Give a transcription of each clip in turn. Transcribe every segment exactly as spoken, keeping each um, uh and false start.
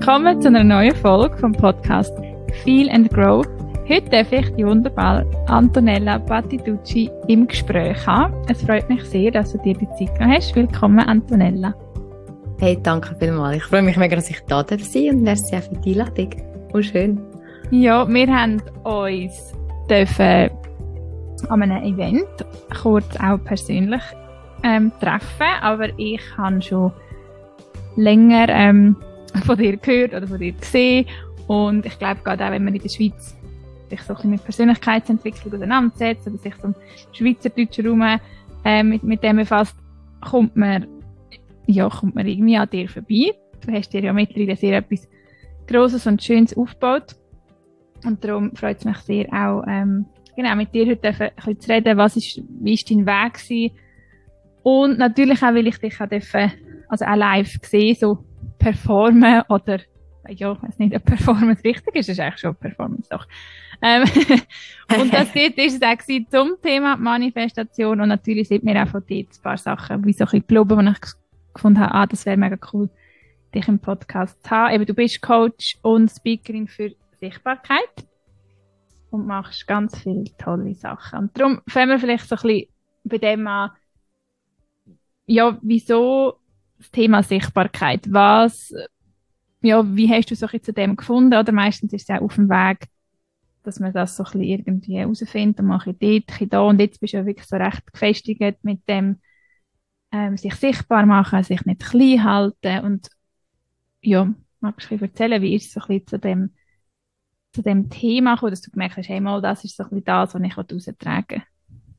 Willkommen zu einer neuen Folge vom Podcast Feel and Grow. Heute darf ich die wunderbare Antonella Battitucci im Gespräch haben. Es freut mich sehr, dass du dir die Zeit genommen hast. Willkommen, Antonella. Hey, danke vielmals. Ich freue mich mega, dass ich da sein darf und merci auch für die Einladung. Oh, schön. Ja, wir haben uns dürfen an einem Event kurz auch persönlich ähm, treffen, aber ich habe schon länger ähm, von dir gehört oder von dir gesehen und ich glaube gerade auch, wenn man in der Schweiz sich so ein bisschen mit Persönlichkeitsentwicklung auseinandersetzt oder sich so im schweizerdeutschen Raum äh, mit, mit dem befasst, kommt man, ja, kommt man irgendwie an dir vorbei. Du hast dir ja mittlerweile sehr etwas Grosses und Schönes aufgebaut und darum freut es mich sehr auch, ähm, genau, mit dir heute ein bisschen zu reden, was ist, wie ist dein Weg gewesen und natürlich auch, weil ich dich auch dürfen, also auch live gesehen, so performen oder, ja, ich weiß nicht, ob Performance richtig ist, ist eigentlich schon Performance, doch. Ähm, und das dort ist es auch gewesen zum Thema Manifestation und natürlich sieht mir auch von dir ein paar Sachen, wie so ein bisschen gelobt, wo ich gefunden habe, ah, das wäre mega cool, dich im Podcast zu haben. Eben, du bist Coach und Speakerin für Sichtbarkeit und machst ganz viele tolle Sachen. Und darum fangen wir vielleicht so ein bisschen bei dem an, ja, wieso das Thema Sichtbarkeit? Was, ja, wie hast du so zu dem gefunden? Oder meistens ist es ja auf dem Weg, dass man das so ein bisschen irgendwie herausfindet und mache ich dort, ein bisschen da. Und jetzt bist du ja wirklich so recht gefestigt mit dem, ähm, sich sichtbar machen, sich nicht klein halten. Und ja, magst du ein bisschen erzählen, wie ist es so ein bisschen zu dem, zu dem Thema gekommen, dass du gemerkt hast, hey, mal, das ist so ein bisschen das, was ich raustragen will?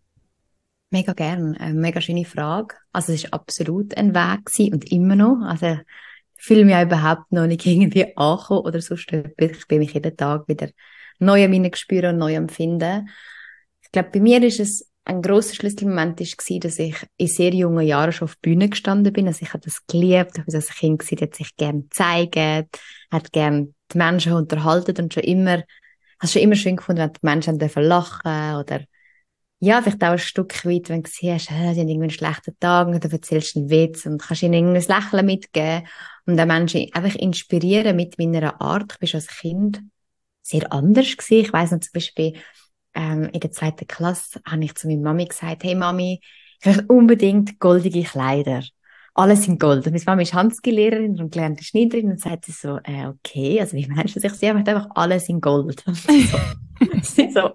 Mega gern, eine mega schöne Frage. Also es war absolut ein Weg gewesen und immer noch. Also ich fühle mich auch überhaupt noch nicht irgendwie angekommen oder so. Ich bin mich jeden Tag wieder neu an meinen Gespüren und neu empfinden. Ich glaube, bei mir ist es ein grosser Schlüsselmoment ist gewesen, dass ich in sehr jungen Jahren schon auf der Bühne gestanden bin. Also ich habe das geliebt. Ich war als Kind gewesen, die hat sich gerne gezeigt, hat gerne die Menschen unterhalten und schon immer, habe es schon immer schön gefunden, wenn die Menschen dürfen lachen oder ja, vielleicht auch ein Stück weit, wenn du siehst, äh, sie haben irgendwie einen schlechten Tag und dann erzählst du einen Witz und kannst ihnen irgendwie ein Lächeln mitgeben und den Menschen einfach inspirieren mit meiner Art. Ich war als Kind sehr anders gewesen. Ich weiss noch zum Beispiel, ähm, in der zweiten Klasse habe ich zu meiner Mami gesagt, hey Mami, ich möchte unbedingt goldige Kleider. Alles in Gold. Und meine Mami ist Handskilehrerin und gelernte Schneiderin und sagt sie so, äh, okay, also wie meinst du das? Ich sehe einfach alles in Gold. Sie so,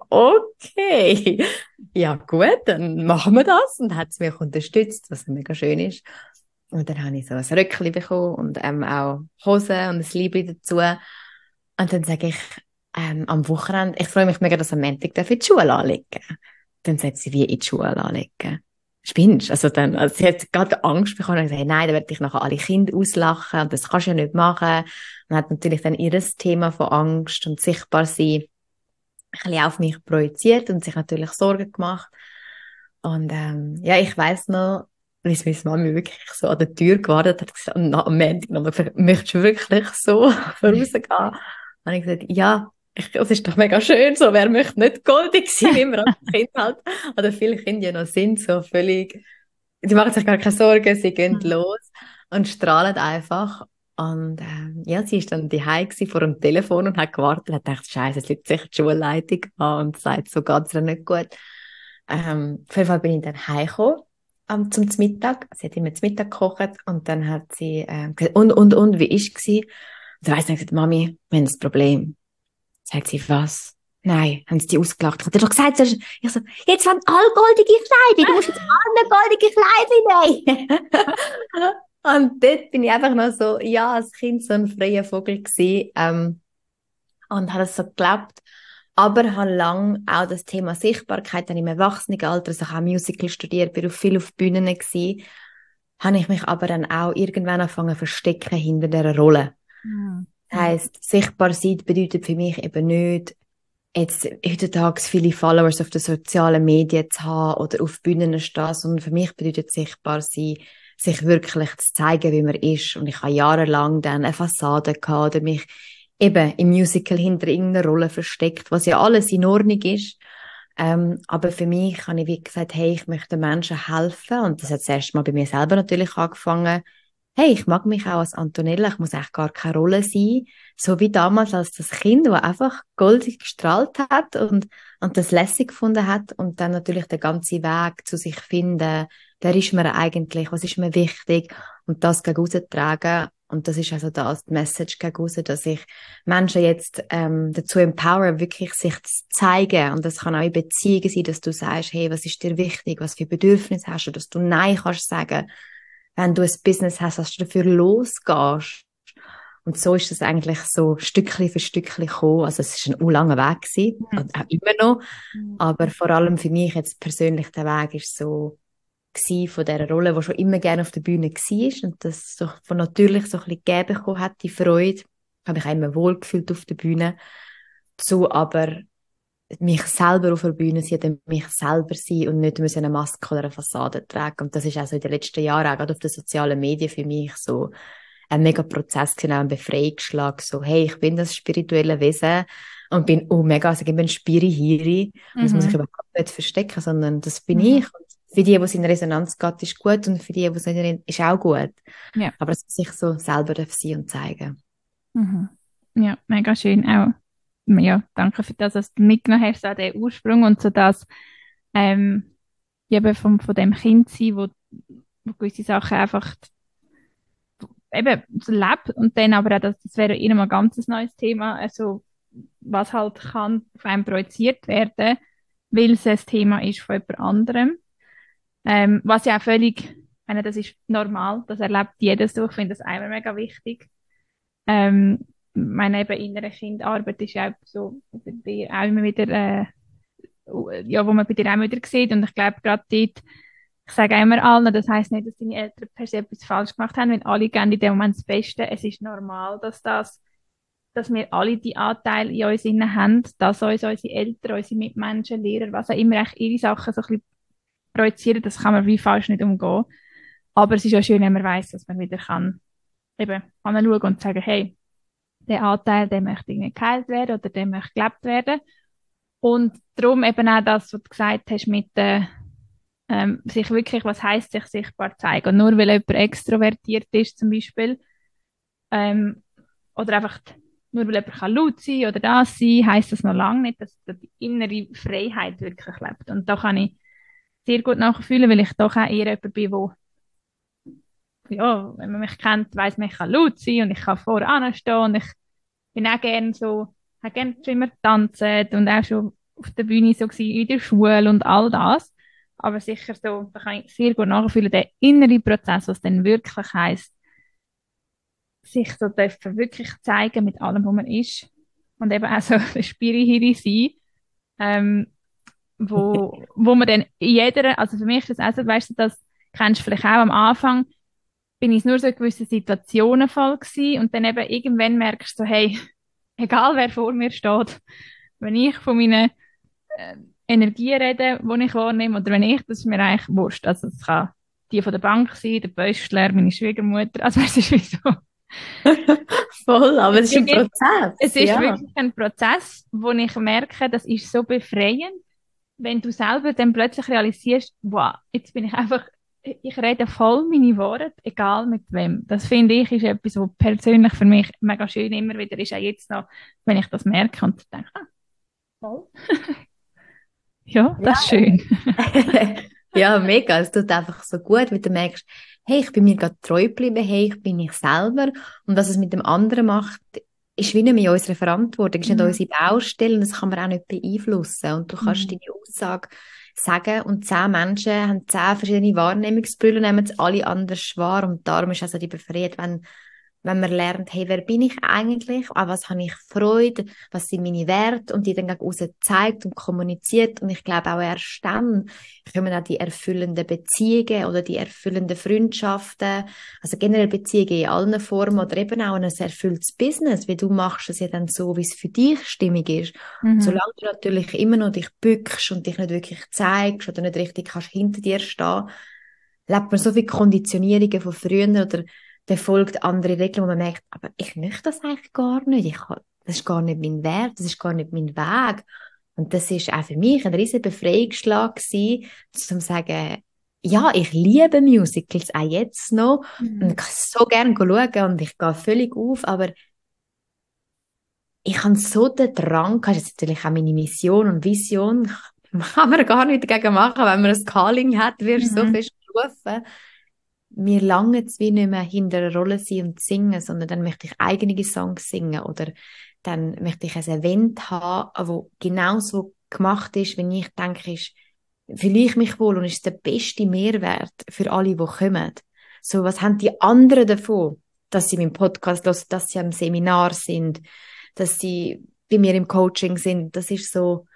okay, ja gut, dann machen wir das. Und hat sie mich unterstützt, was mega schön ist. Und dann habe ich so ein Röckchen bekommen und ähm, auch Hosen und ein Liebli dazu. Und dann sage ich ähm, am Wochenende, ich freue mich mega, dass am Montag in die Schule anlegen. Dann sagt sie, wie in die Schule anlegen? Spinnst? Also dann, also sie hat gerade Angst bekommen und gesagt, nein, da werde ich nachher alle Kinder auslachen und das kannst du ja nicht machen. Und hat natürlich dann ihr Thema von Angst und sichtbar sein ein bisschen auf mich projiziert und sich natürlich Sorgen gemacht. Und ähm, ja, ich weiss noch, wie meine Mami wirklich so an der Tür gewartet hat gesagt, und am Montag noch, möchtest du wirklich so vorausgehen? Und ich gesagt, ja, ich, das ist doch mega schön, so, wer möchte nicht goldig sein, wie wir als Kind halt, oder viele Kinder ja noch sind, so völlig, die machen sich gar keine Sorgen, sie gehen mhm. los und strahlen einfach. Und ähm, ja, sie ist dann daheim vor dem Telefon und hat gewartet und hat gedacht, Scheiße, es liegt sicher die Schulleitung an und sagt, so geht's ihr nicht gut. Ähm, auf jeden Fall bin ich dann heimgekommen um, zum Mittag. Sie hat immer zum Mittag gekocht und dann hat sie ähm, gesagt, und, und, und, wie ist es? Und dann weiss ich gesagt, Mami, wir haben ein Problem. Sagt sie, was? Nein, haben sie die ausgelacht. Ich habe doch gesagt, ich so, jetzt waren alle goldige Kleider, du musst jetzt alle goldige Kleider nehmen. Und dort bin ich einfach noch so, ja, als Kind so ein freier Vogel gewesen, ähm, und habe es so geglaubt. Aber habe lang auch das Thema Sichtbarkeit, dann im Erwachsenenalter, also ich habe Musical studiert, bin auch viel auf Bühnen gewesen, habe ich mich aber dann auch irgendwann angefangen zu verstecken hinter dieser Rolle. Mhm. Das heisst, sichtbar sein bedeutet für mich eben nicht, jetzt heutzutage viele Followers auf den sozialen Medien zu haben oder auf Bühnen zu stehen, sondern für mich bedeutet sichtbar sein, sich wirklich zu zeigen, wie man ist. Und ich habe jahrelang dann eine Fassade gehabt oder mich eben im Musical hinter irgendeiner Rolle versteckt, was ja alles in Ordnung ist. Ähm, aber für mich habe ich wie gesagt, hey, ich möchte Menschen helfen. Und das hat das erste Mal bei mir selber natürlich angefangen, hey, ich mag mich auch als Antonella, ich muss eigentlich gar keine Rolle sein. So wie damals als das Kind, das einfach goldig gestrahlt hat und, und das lässig gefunden hat und dann natürlich der ganze Weg zu sich finden, wer ist mir eigentlich, was ist mir wichtig und das gegen raustragen. Und das ist also das, die Message gegen raus, dass ich Menschen jetzt ähm, dazu empower, wirklich sich zu zeigen. Und das kann auch in Beziehungen sein, dass du sagst, hey, was ist dir wichtig, was für Bedürfnisse hast du, dass du Nein kannst sagen, wenn du ein Business hast, dass du dafür losgehst. Und so ist es eigentlich so Stückchen für Stückchen gekommen. Also es ist ein u langer Weg gewesen, Mhm. und auch immer noch. Mhm. Aber vor allem für mich jetzt persönlich der Weg ist so gewesen von dieser Rolle, die schon immer gerne auf der Bühne war und das so von natürlich so ein bisschen gegeben bekommen hat, die Freude. Ich habe mich auch immer wohl gefühlt auf der Bühne. So aber mich selber auf der Bühne sein, dann mich selber sein und nicht müssen eine Maske oder eine Fassade tragen. Und das ist also in den letzten Jahren auch gerade auf den sozialen Medien für mich so ein mega Prozess gewesen, auch ein Befreiungsschlag. So, hey, ich bin das spirituelle Wesen und bin oh mega, also ich bin ein Spiri-Hiri. Und das muss ich Mhm. überhaupt nicht verstecken, sondern das bin Mhm. ich. Und für die, die es in Resonanz geht, ist gut und für die, die es nicht in- ist auch gut. Ja. Aber es sich so selber darf sein und zeigen. Mhm. Ja, mega schön auch. Ja, danke für das, dass du mitgenommen hast, so den Ursprung und so das, ähm, eben vom, von dem Kind sein, wo, wo gewisse Sachen einfach eben so lebt und dann aber auch, das, das wäre eh noch mal ein ganz neues Thema, also was halt kann auf einem projiziert werden, weil es ein Thema ist von jemand anderem. Ähm, was ja auch völlig, ich meine, das ist normal, das erlebt jeder so, ich finde das einmal mega wichtig. Ähm, meine eben innere Kindarbeit ist ja auch so bei dir auch immer wieder, äh, ja, wo man bei dir auch immer wieder sieht und ich glaube gerade dort, ich sage auch immer allen, das heisst nicht, dass deine Eltern per se etwas falsch gemacht haben, weil alle geben in dem Moment das Beste. Es ist normal, dass das, dass wir alle die Anteile in uns innen haben, dass uns unsere Eltern, unsere Mitmenschen, Lehrer, was auch immer, echt ihre Sachen so ein bisschen projizieren, das kann man wie falsch nicht umgehen. Aber es ist auch schön, wenn man weiß, dass man wieder kann eben anschauen und sagen, hey, der Anteil, der möchte irgendwie geheilt werden oder der möchte gelebt werden. Und darum eben auch das, was du gesagt hast, mit äh, ähm, sich wirklich, was heißt sich sichtbar zeigen. Und nur weil jemand extrovertiert ist zum Beispiel, ähm, oder einfach nur weil jemand kann laut sein oder das sein, heisst das noch lange nicht, dass die innere Freiheit wirklich lebt. Und da kann ich sehr gut nachfühlen, weil ich doch auch eher jemand bin, wo, ja, wenn man mich kennt, weiss man, ich kann laut sein und ich kann voran stehen und ich bin auch gerne so, habe gerne schon immer getanzt und auch schon auf der Bühne so gewesen, in der Schule und all das. Aber sicher so, da kann ich sehr gut nachfühlen, der innere Prozess, was dann wirklich heisst, sich so dürfen wirklich zeigen mit allem, wo man ist. Und eben auch so ein Spiri-Hiri sein, ähm, wo, wo man dann in jeder, also für mich ist das auch so, weißt du, das kennst du vielleicht auch am Anfang, bin ich nur so in gewissen Situationen voll gewesen und dann eben irgendwann merkst du so, hey, egal wer vor mir steht, wenn ich von meinen äh, Energien rede, die ich wahrnehme, oder wenn ich, das ist mir eigentlich wurscht. Also es kann die von der Bank sein, der Böstler, meine Schwiegermutter, also es ist wie so. Voll, aber Es es ist ein ist, Prozess, es ist ja. wirklich ein Prozess, wo ich merke, das ist so befreiend, wenn du selber dann plötzlich realisierst, wow, jetzt bin ich einfach, ich rede voll meine Worte, egal mit wem. Das finde ich ist etwas, was persönlich für mich mega schön immer wieder ist, auch jetzt noch, wenn ich das merke und denke, ah, voll. Ja, das ist Ja, schön. ja, mega. Es tut einfach so gut, weil du merkst, hey, ich bin mir gerade treu geblieben, hey, ich bin ich selber. Und was es mit dem anderen macht, ist wie nicht mehr unsere Verantwortung, ist nicht Mhm. unsere Baustelle und das kann man auch nicht beeinflussen. Und du kannst Mhm. deine Aussage sagen und zehn Menschen haben zehn verschiedene Wahrnehmungsbrillen, nehmen es alle anders wahr und darum ist also die Befreiung, wenn wenn man lernt, hey, wer bin ich eigentlich, an was habe ich Freude, was sind meine Werte und die dann gegen aussen zeigt und kommuniziert und ich glaube auch erst dann kommen auch die erfüllenden Beziehungen oder die erfüllenden Freundschaften, also generell Beziehungen in allen Formen oder eben auch ein erfülltes Business, weil du machst es ja dann so, wie es für dich stimmig ist. Und Mhm. solange du natürlich immer noch dich bückst und dich nicht wirklich zeigst oder nicht richtig kannst hinter dir stehen, lebt man so viele Konditionierungen von früher oder befolgt andere Regeln, wo man merkt, aber ich möchte das eigentlich gar nicht. Ich kann, das ist gar nicht mein Wert, das ist gar nicht mein Weg. Und das ist auch für mich ein riesen Befreiungsschlag gewesen, um zu sagen, ja, ich liebe Musicals, auch jetzt noch. Mhm. Und ich kann so gerne schauen und ich gehe völlig auf, aber ich habe so den Drang, das ist natürlich auch meine Mission und Vision, kann man gar nichts dagegen machen, wenn man ein Calling hat, wirst du so Mhm. fest gerufen. Mir lange es wie nicht mehr hinter einer Rolle sein und singen, sondern dann möchte ich eigene Songs singen oder dann möchte ich ein Event haben, wo genau so gemacht ist, wenn ich denke, ist, fühle ich mich wohl und ist der beste Mehrwert für alle, die kommen. So, was haben die anderen davon, dass sie meinen Podcast hören, dass sie am Seminar sind, dass sie bei mir im Coaching sind? Das ist so,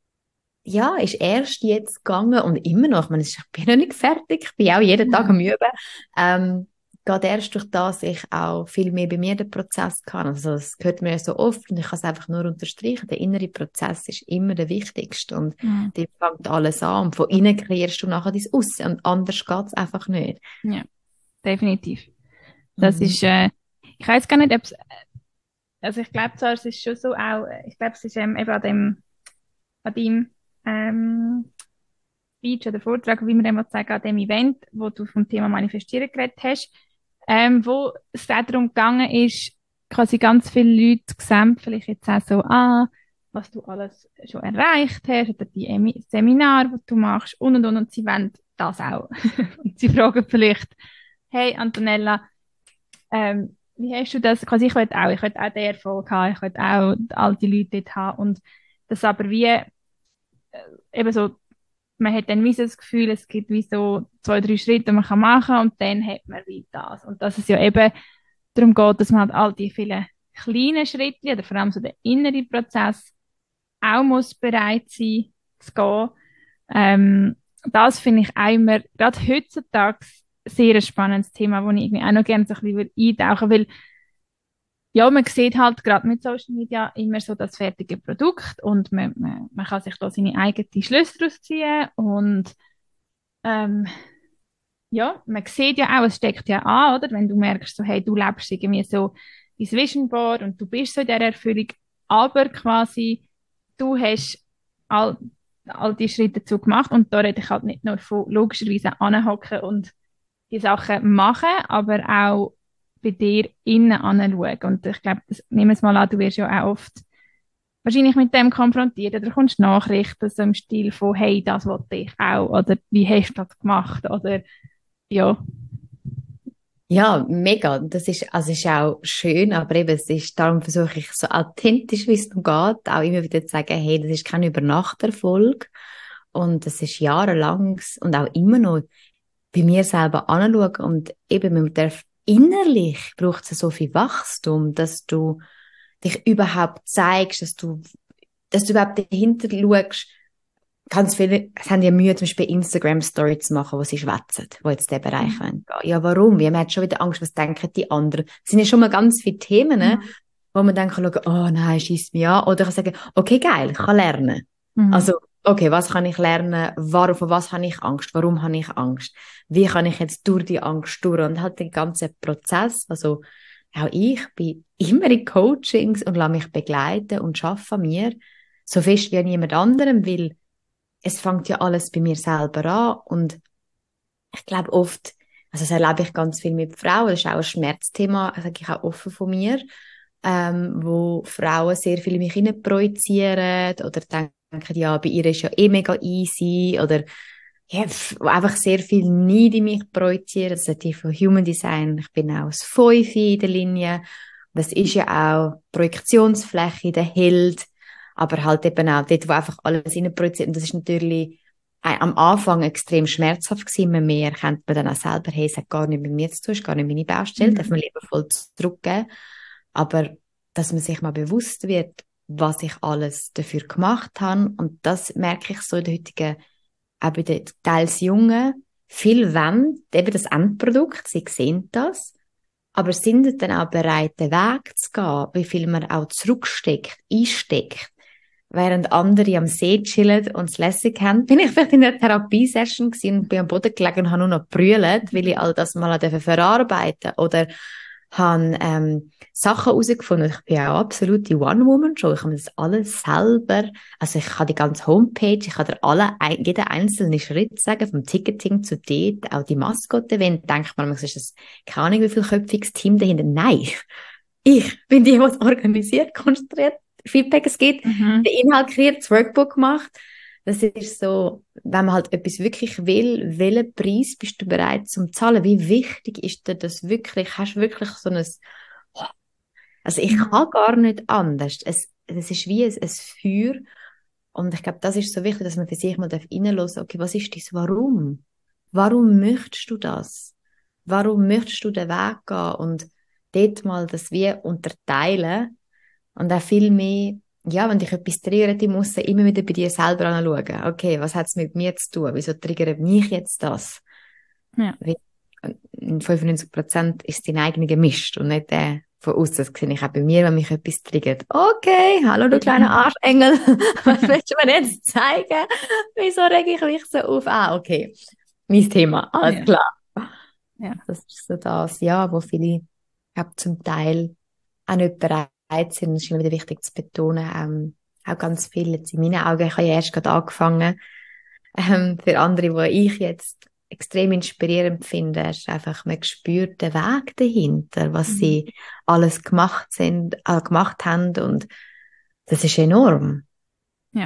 ja, ist erst jetzt gegangen und immer noch, ich meine, ich bin noch nicht fertig, ich bin auch jeden Tag am Üben, ähm, geht erst durch das ich auch viel mehr bei mir den Prozess kann. Also es hört mir so oft und ich kann es einfach nur unterstreichen, der innere Prozess ist immer der wichtigste und Mhm. der fängt alles an und von innen kreierst du nachher dein Aussen und anders geht es einfach nicht. Ja, definitiv. Das Mhm. ist, äh, ich weiß gar nicht, ob es, also ich glaube zwar, es ist schon so auch, ich glaube, es ist ähm, eben an dem, an deinem ähm, Speech oder Vortrag, wie man dem sagen, an dem Event, wo du vom Thema Manifestieren geredet hast, ähm, wo es auch darum gegangen ist, quasi ganz viele Leute sehen vielleicht jetzt auch so, ah, was du alles schon erreicht hast oder die Emi- Seminare, die du machst und und und und sie wollen das auch. Und sie fragen vielleicht, hey Antonella, ähm, wie hast du das? Quasi ich wollte auch, ich wollte auch den Erfolg haben, ich wollte auch all die Leute dort haben und das aber wie äh, eben so, man hat dann wie so das Gefühl, es gibt wie so zwei, drei Schritte, die man kann machen kann und dann hat man wie das. Und dass es ja eben darum geht, dass man halt all die vielen kleinen Schritte oder vor allem so der innere Prozess auch muss bereit sein zu gehen. Ähm, das finde ich auch immer, gerade heutzutage, sehr ein spannendes Thema, wo ich irgendwie auch noch gerne so ein bisschen eintauchen will, weil ja, man sieht halt gerade mit Social Media immer so das fertige Produkt und man, man, man kann sich da seine eigenen Schlüsse daraus ziehen und ähm, ja, man sieht ja auch, es steckt ja an, oder? Wenn du merkst, so, hey, du lebst irgendwie so dein Vision Board und du bist so in dieser Erfüllung, aber quasi du hast all, all die Schritte dazu gemacht und da rede ich halt nicht nur von logischerweise anhocken und die Sachen machen, aber auch bei dir innen anschauen. Und ich glaube, das nehmen wir es mal an, du wirst ja auch oft wahrscheinlich mit dem konfrontiert oder kommst Nachrichten so im Stil von, hey, das wollte ich auch oder wie hast du das gemacht oder ja. Ja, mega. Das ist, also ist auch schön, aber eben, es ist, darum versuche ich so authentisch, wie es nur geht, auch immer wieder zu sagen, hey, das ist kein Übernachterfolg. Und das ist jahrelanges und auch immer noch bei mir selber anschauen. Und eben, man darf innerlich braucht es so viel Wachstum, dass du dich überhaupt zeigst, dass du, dass du überhaupt dahinter schaust. Ganz viele es haben ja Mühe, zum Beispiel Instagram-Story zu machen, wo sie schwätzen, wo jetzt der Bereich Mhm. gehen. Ja, warum? Ja, man hat schon wieder Angst, was denken die anderen. Das sind ja schon mal ganz viele Themen, ne, Mhm. wo man dann kann schauen, oh nein, schießt mich an. Oder ich kann sagen, okay, geil, ich kann lernen. Mhm. Also, okay, was kann ich lernen? Warum, vor was habe ich Angst? Warum habe ich Angst? Wie kann ich jetzt durch die Angst durch? Und halt den ganzen Prozess, also auch ich bin immer in Coachings und lasse mich begleiten und arbeite an mir so fest wie an jemand anderem, weil es fängt ja alles bei mir selber an und ich glaube oft, also das erlebe ich ganz viel mit Frauen, das ist auch ein Schmerzthema, sage ich auch offen von mir, ähm, wo Frauen sehr viel in mich hinein projizieren oder denken, ja, bei ihr ist ja eh mega easy oder ja, pf, einfach sehr viel Neid in mich projizieren. Das ist die von Human Design. Ich bin auch das Fünfe in der Linie. Das ist ja auch Projektionsfläche, der Held, aber halt eben auch dort, wo einfach alles rein projiziert. Und das ist natürlich äh, am Anfang extrem schmerzhaft gewesen. Immer mehr erkennt man dann auch selber, hey, es hat gar nicht mit mir zu tun, es ist gar nicht meine Baustelle, darf Mhm. man lieber voll zurückgeben. Aber dass man sich mal bewusst wird, was ich alles dafür gemacht habe. Und das merke ich so in der heutigen, auch bei den teils Jungen, viel wollen, eben das Endprodukt, sie sehen das, aber sind dann auch bereit, den Weg zu gehen, wie viel man auch zurücksteckt, einsteckt. Während andere am See chillen und es lässig haben, bin ich vielleicht in einer Therapiesession gewesen und bin am Boden gelegen und habe nur noch gebrüllt, weil ich all das mal verarbeiten durfte. Oder habe ähm, Sachen herausgefunden. Ich bin ja auch absolut die One-Woman-Show. Ich habe das alles selber, also ich habe die ganze Homepage, ich kann dir alle, ein, jeden einzelnen Schritt sagen, vom Ticketing zu dort, auch die Maskottchen-Event, denkt man, es ist das, keine Ahnung, wie viel köpfiges Team dahinter. Nein, ich bin die, die es organisiert, konstruiert, Feedback es gibt, Mhm. den Inhalt kreiert, das Workbook macht. Das ist so, wenn man halt etwas wirklich will, welchen Preis bist du bereit zu zahlen? Wie wichtig ist dir das wirklich? Hast du wirklich so ein, also ich Mhm. kann gar nicht anders. Es, es ist wie ein, ein Feuer. Und ich glaube, das ist so wichtig, dass man für sich mal reinhören darf, okay, was ist das Warum? Warum möchtest du das? Warum möchtest du den Weg gehen? Und dort mal das wie unterteilen und auch viel mehr, ja, wenn dich etwas triggert, ich muss immer wieder bei dir selber anschauen. Okay, was hat es mit mir zu tun? Wieso triggert mich jetzt das? Ja. Weil in fünfundneunzig Prozent ist dein eigener Mist und nicht der von außen. Das sehe ich auch bei mir, wenn mich etwas triggert. Okay, hallo du kleiner Arschengel. Was willst du mir jetzt zeigen? Wieso rege ich mich so auf? Ah, okay. Mein Thema, alles Ja. klar. Ja. Das ist so das, ja, wo viele, ich glaube, zum Teil auch nicht bereit sind. Das ist immer wieder wichtig zu betonen. Ähm, auch ganz viel jetzt in meinen Augen. Ich habe ja erst gerade angefangen. Ähm, für andere, wo ich jetzt extrem inspirierend finde, ist einfach, man spürt den Weg dahinter, was Mhm. sie alles gemacht sind, äh, gemacht haben, und das ist enorm. Ja,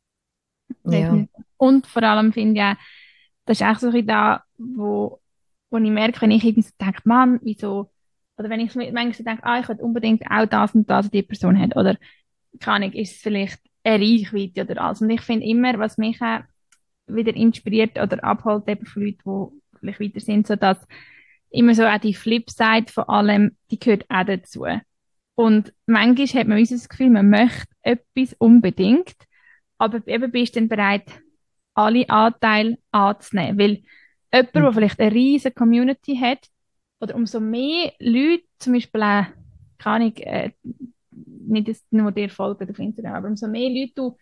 Ja. definitiv. Und vor allem finde ich auch, das ist auch so ein bisschen da, wo, wo ich merke, wenn ich irgendwie so denke, Mann, wieso, oder wenn ich mir manchmal so denke, ah, ich will unbedingt auch das und das, was die Person hat, oder, keine Ahnung, ist es vielleicht eine Reichweite oder alles. Und ich finde immer, was mich auch wieder inspiriert oder abholt, eben von Leuten, die vielleicht weiter sind, so dass immer so auch die Flipside von allem, die gehört auch dazu. Und manchmal hat man uns das Gefühl, man möchte etwas unbedingt, aber eben bist du dann bereit, alle Anteile anzunehmen. Weil jemand, der Mhm. vielleicht eine riesige Community hat, oder umso mehr Leute, zum Beispiel auch, keine Ahnung, äh, nicht dass nur dir folgen auf Instagram, aber umso mehr Leute du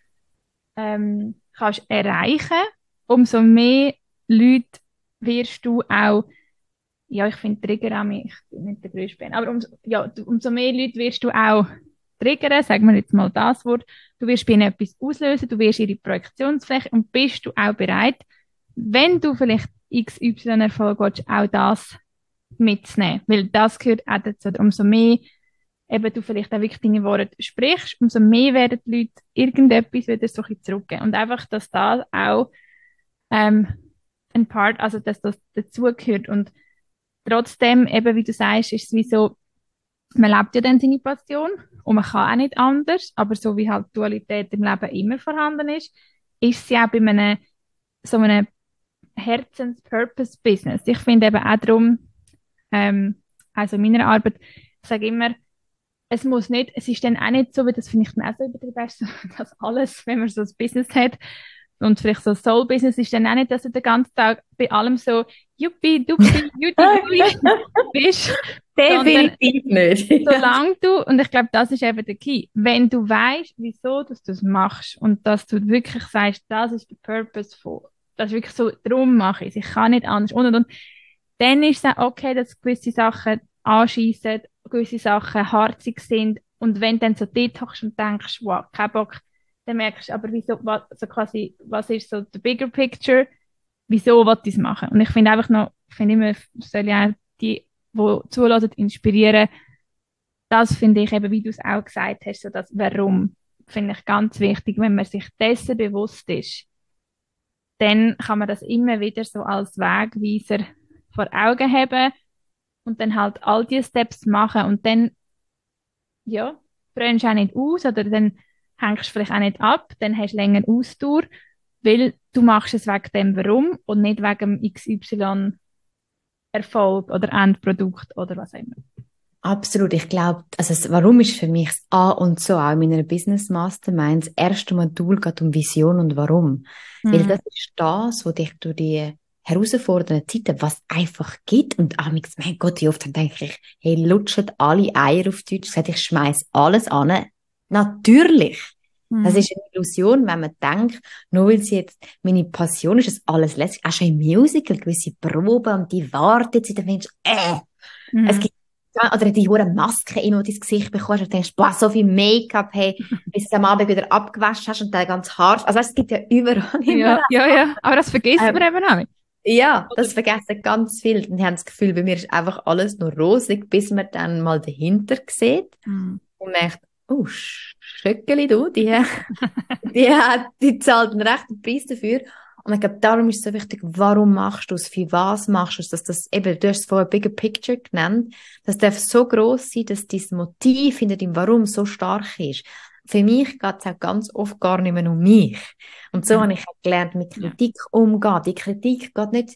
ähm, kannst erreichen, umso mehr Leute wirst du auch, ja, ich finde Trigger auch mich, ich bin nicht der größte Fan, aber umso, ja, du, umso mehr Leute wirst du auch triggern, sagen wir jetzt mal das Wort, du wirst bei ihnen etwas auslösen, du wirst ihre Projektionsfläche und bist du auch bereit, wenn du vielleicht X Y Erfolg willst, auch das mitzunehmen, weil das gehört auch dazu, umso mehr eben du vielleicht auch wirklich deine Worte sprichst, umso mehr werden die Leute irgendetwas wieder so ein bisschen zurückgeben. Und einfach, dass das auch ähm, ein Part, also dass das dazugehört. Und trotzdem, eben wie du sagst, ist es wie so, man lebt ja dann seine Passion und man kann auch nicht anders, aber so wie halt Dualität im Leben immer vorhanden ist, ist sie auch bei einem so einem Herzens-Purpose-Business. Ich finde eben auch darum, ähm, also in meiner Arbeit, ich sage immer, es muss nicht, es ist dann auch nicht so, wie das finde ich dann auch so übertrieben ist, so, dass alles, wenn man so ein Business hat und vielleicht so ein Soul-Business, ist dann auch nicht, dass du den ganzen Tag bei allem so Yuppie, Duppi, Juti, Gui bist, sondern Definitiv nicht. solange du, und ich glaube, das ist eben der Key, wenn du weißt, wieso dass du es machst und dass du wirklich sagst, das ist der Purpose von, das ist wirklich so, darum mache ich es, ich kann nicht anders und und und, dann ist es auch okay, dass gewisse Sachen anschiessen, gewisse Sachen harzig sind. Und wenn du dann so dort hockst und denkst, wow, kein Bock, dann merkst du, aber wieso, was, so quasi, was ist so the bigger picture? Wieso will ich es machen? Und ich finde einfach noch, ich finde immer, soll ja auch die, die zulassen, inspirieren. Das finde ich eben, wie du es auch gesagt hast, so das Warum, finde ich ganz wichtig. Wenn man sich dessen bewusst ist, dann kann man das immer wieder so als Wegweiser vor Augen haben und dann halt all diese Steps machen und dann, ja, brennst du auch nicht aus oder dann hängst du vielleicht auch nicht ab, dann hast du länger Ausdauer, weil du machst es wegen dem Warum und nicht wegen dem X Y Erfolg oder Endprodukt oder was auch immer. Absolut. Ich glaube, also das Warum ist für mich das A und so auch in meiner Business Mastermind das erste Modul geht um Vision und Warum. Weil Mhm. das ist das, was dich durch die herausfordernden Zeiten, was einfach gibt. Und amigs, mein Gott, wie oft dann denke ich, hey, lutschen alle Eier auf Deutsch, gesagt, ich schmeiß alles an. Natürlich. Das Mhm. ist eine Illusion, wenn man denkt, nur weil sie jetzt meine Passion ist, ist alles lässig. Auch schon im Musical, gewisse Proben und die Wartezeit, dann denkst du, äh, es Mhm. gibt oder die hohe Maske in dein Gesicht bekommst und denkst, boah, so viel Make-up, hey, bis du am Abend wieder abgewaschen hast und dann ganz Haar. Also weißt, es gibt ja überall immer. Ja, ja, ja. Aber das vergisst Ähm, man eben auch nicht. ja, Oder? das vergessen ganz viel. Und die haben das Gefühl, bei mir ist einfach alles nur rosig, bis man dann mal dahinter sieht Mhm. und merkt, oh, Schöckeli, du, die, die, hat- die zahlt einen rechten Preis dafür. Und ich glaube, darum ist es so wichtig, warum machst du es, für was machst du es, dass das eben, du hast es vorher Bigger Picture genannt, das darf so gross sein, dass dieses Motiv hinter dem Warum so stark ist. Für mich geht es auch ganz oft gar nicht mehr um mich. Und so Mhm. habe ich auch gelernt, mit Ja. Kritik umzugehen. Die Kritik geht nicht,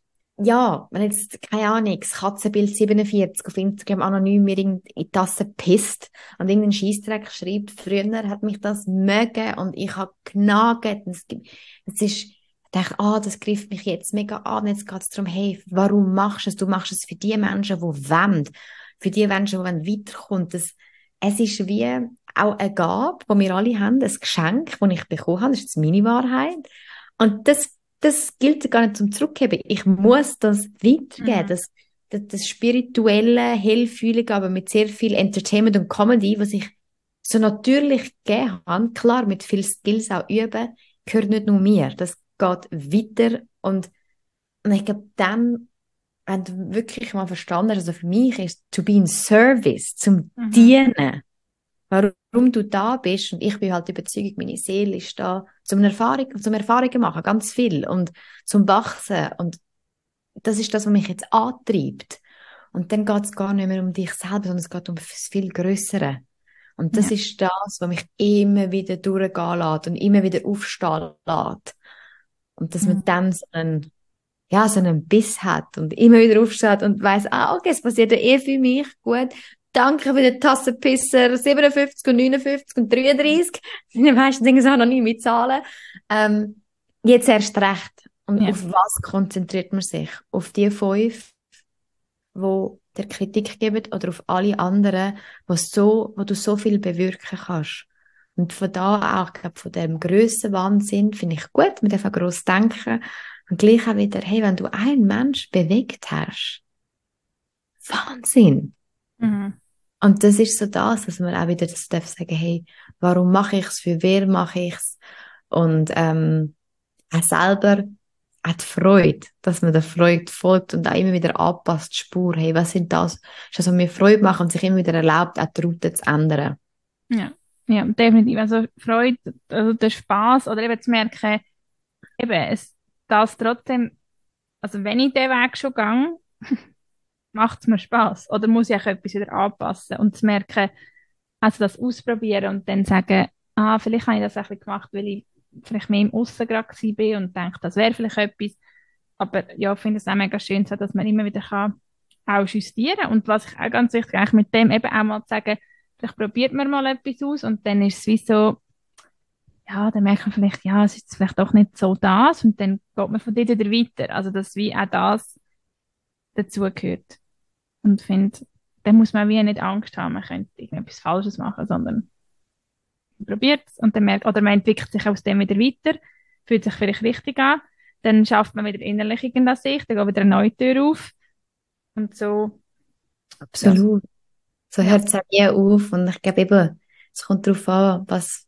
ja, wenn jetzt, keine Ahnung, das Katzenbild siebenundvierzig auf Instagram anonym mir in in die Tasse pisst und irgendeinen Scheissdreck schreibt, früher hat mich das mögen und ich habe genagt. Und Es gibt, es ist, ich dachte, ah, das greift mich jetzt mega an. Jetzt geht es darum, hey, warum machst du es? Du machst es für die Menschen, die wollen. Für die Menschen, die wollen weiterkommen. Das, es ist wie auch eine Gabe, die wir alle haben, ein Geschenk, das ich bekommen habe. Das ist jetzt meine Wahrheit. Und das das gilt gar nicht zum Zurückgeben. Ich muss das weitergeben. Mhm. Das, das, das spirituelle, hellfühlige, aber mit sehr viel Entertainment und Comedy, was ich so natürlich gegeben habe, klar, mit viel Skills auch üben, gehört nicht nur mir. Das geht weiter. Und, und ich glaube, dann, wenn du wirklich mal verstanden hast, also für mich ist to be in service, zum Mhm. Dienen, warum du da bist. Und ich bin halt überzeugt, meine Seele ist da zum Erfahrung, zum Erfahrungen machen, ganz viel. Und zum Wachsen. Und das ist das, was mich jetzt antreibt. Und dann geht es gar nicht mehr um dich selber, sondern es geht um das viel Größere. Und das Ja. ist das, was mich immer wieder durchgehen lässt und immer wieder aufstehen lässt. Und dass man Mhm. dann so einen, ja, so einen Biss hat und immer wieder aufsteht und weiss, ah, okay, es passiert ja eh für mich, gut. Danke für den Tassenpisser siebenundfünfzig und neunundfünfzig und dreiunddreißig. Die meisten Dinge sind noch nie mit Zahlen. Ähm, jetzt erst recht. Und Ja. auf was konzentriert man sich? Auf die fünf, wo der Kritik geben oder auf alle anderen, wo, so, wo du so viel bewirken kannst. Und von da auch, ich glaube, von dem grössen Wahnsinn finde ich gut, man darf auch gross denken. Und gleich auch wieder, hey, wenn du einen Mensch bewegt hast, Wahnsinn! Mhm. Und das ist so das, dass man auch wieder das darf sagen, hey, warum mache ich es, für wer mache ich es? Und ähm, auch selber auch die Freude, dass man der Freude folgt und auch immer wieder anpasst, die Spur, hey, was sind das? Ist das, was mir Freude macht und sich immer wieder erlaubt, auch die Route zu ändern. Ja. Ja, definitiv. Also Freude, also der Spaß oder eben zu merken, eben, es das trotzdem, also wenn ich den Weg schon gehe, macht es mir Spaß. Oder muss ich auch etwas wieder anpassen und zu merken, also das ausprobieren und dann sagen, ah, vielleicht habe ich das ein bisschen gemacht, weil ich vielleicht mehr im Aussen gerade war und denke, das wäre vielleicht etwas. Aber ja, ich finde es auch mega schön, so, dass man immer wieder kann auch justieren. Und was ich auch ganz wichtig eigentlich mit dem eben auch mal zu sagen, vielleicht probiert man mal etwas aus und dann ist es wie so, ja, dann merkt man vielleicht, ja, es ist vielleicht doch nicht so das und dann geht man von dort wieder weiter. Also, dass wie auch das dazugehört. Und finde, dann muss man wie nicht Angst haben, man könnte irgendetwas Falsches machen, sondern man probiert es und dann merkt, oder man entwickelt sich aus dem wieder weiter, fühlt sich vielleicht richtig an, dann schafft man wieder innerlich irgendwas sich, dann geht wieder eine neue Tür auf und so, ja, Absolut. So ja, hört es auch nie auf. Und ich glaube eben, es kommt darauf an, was,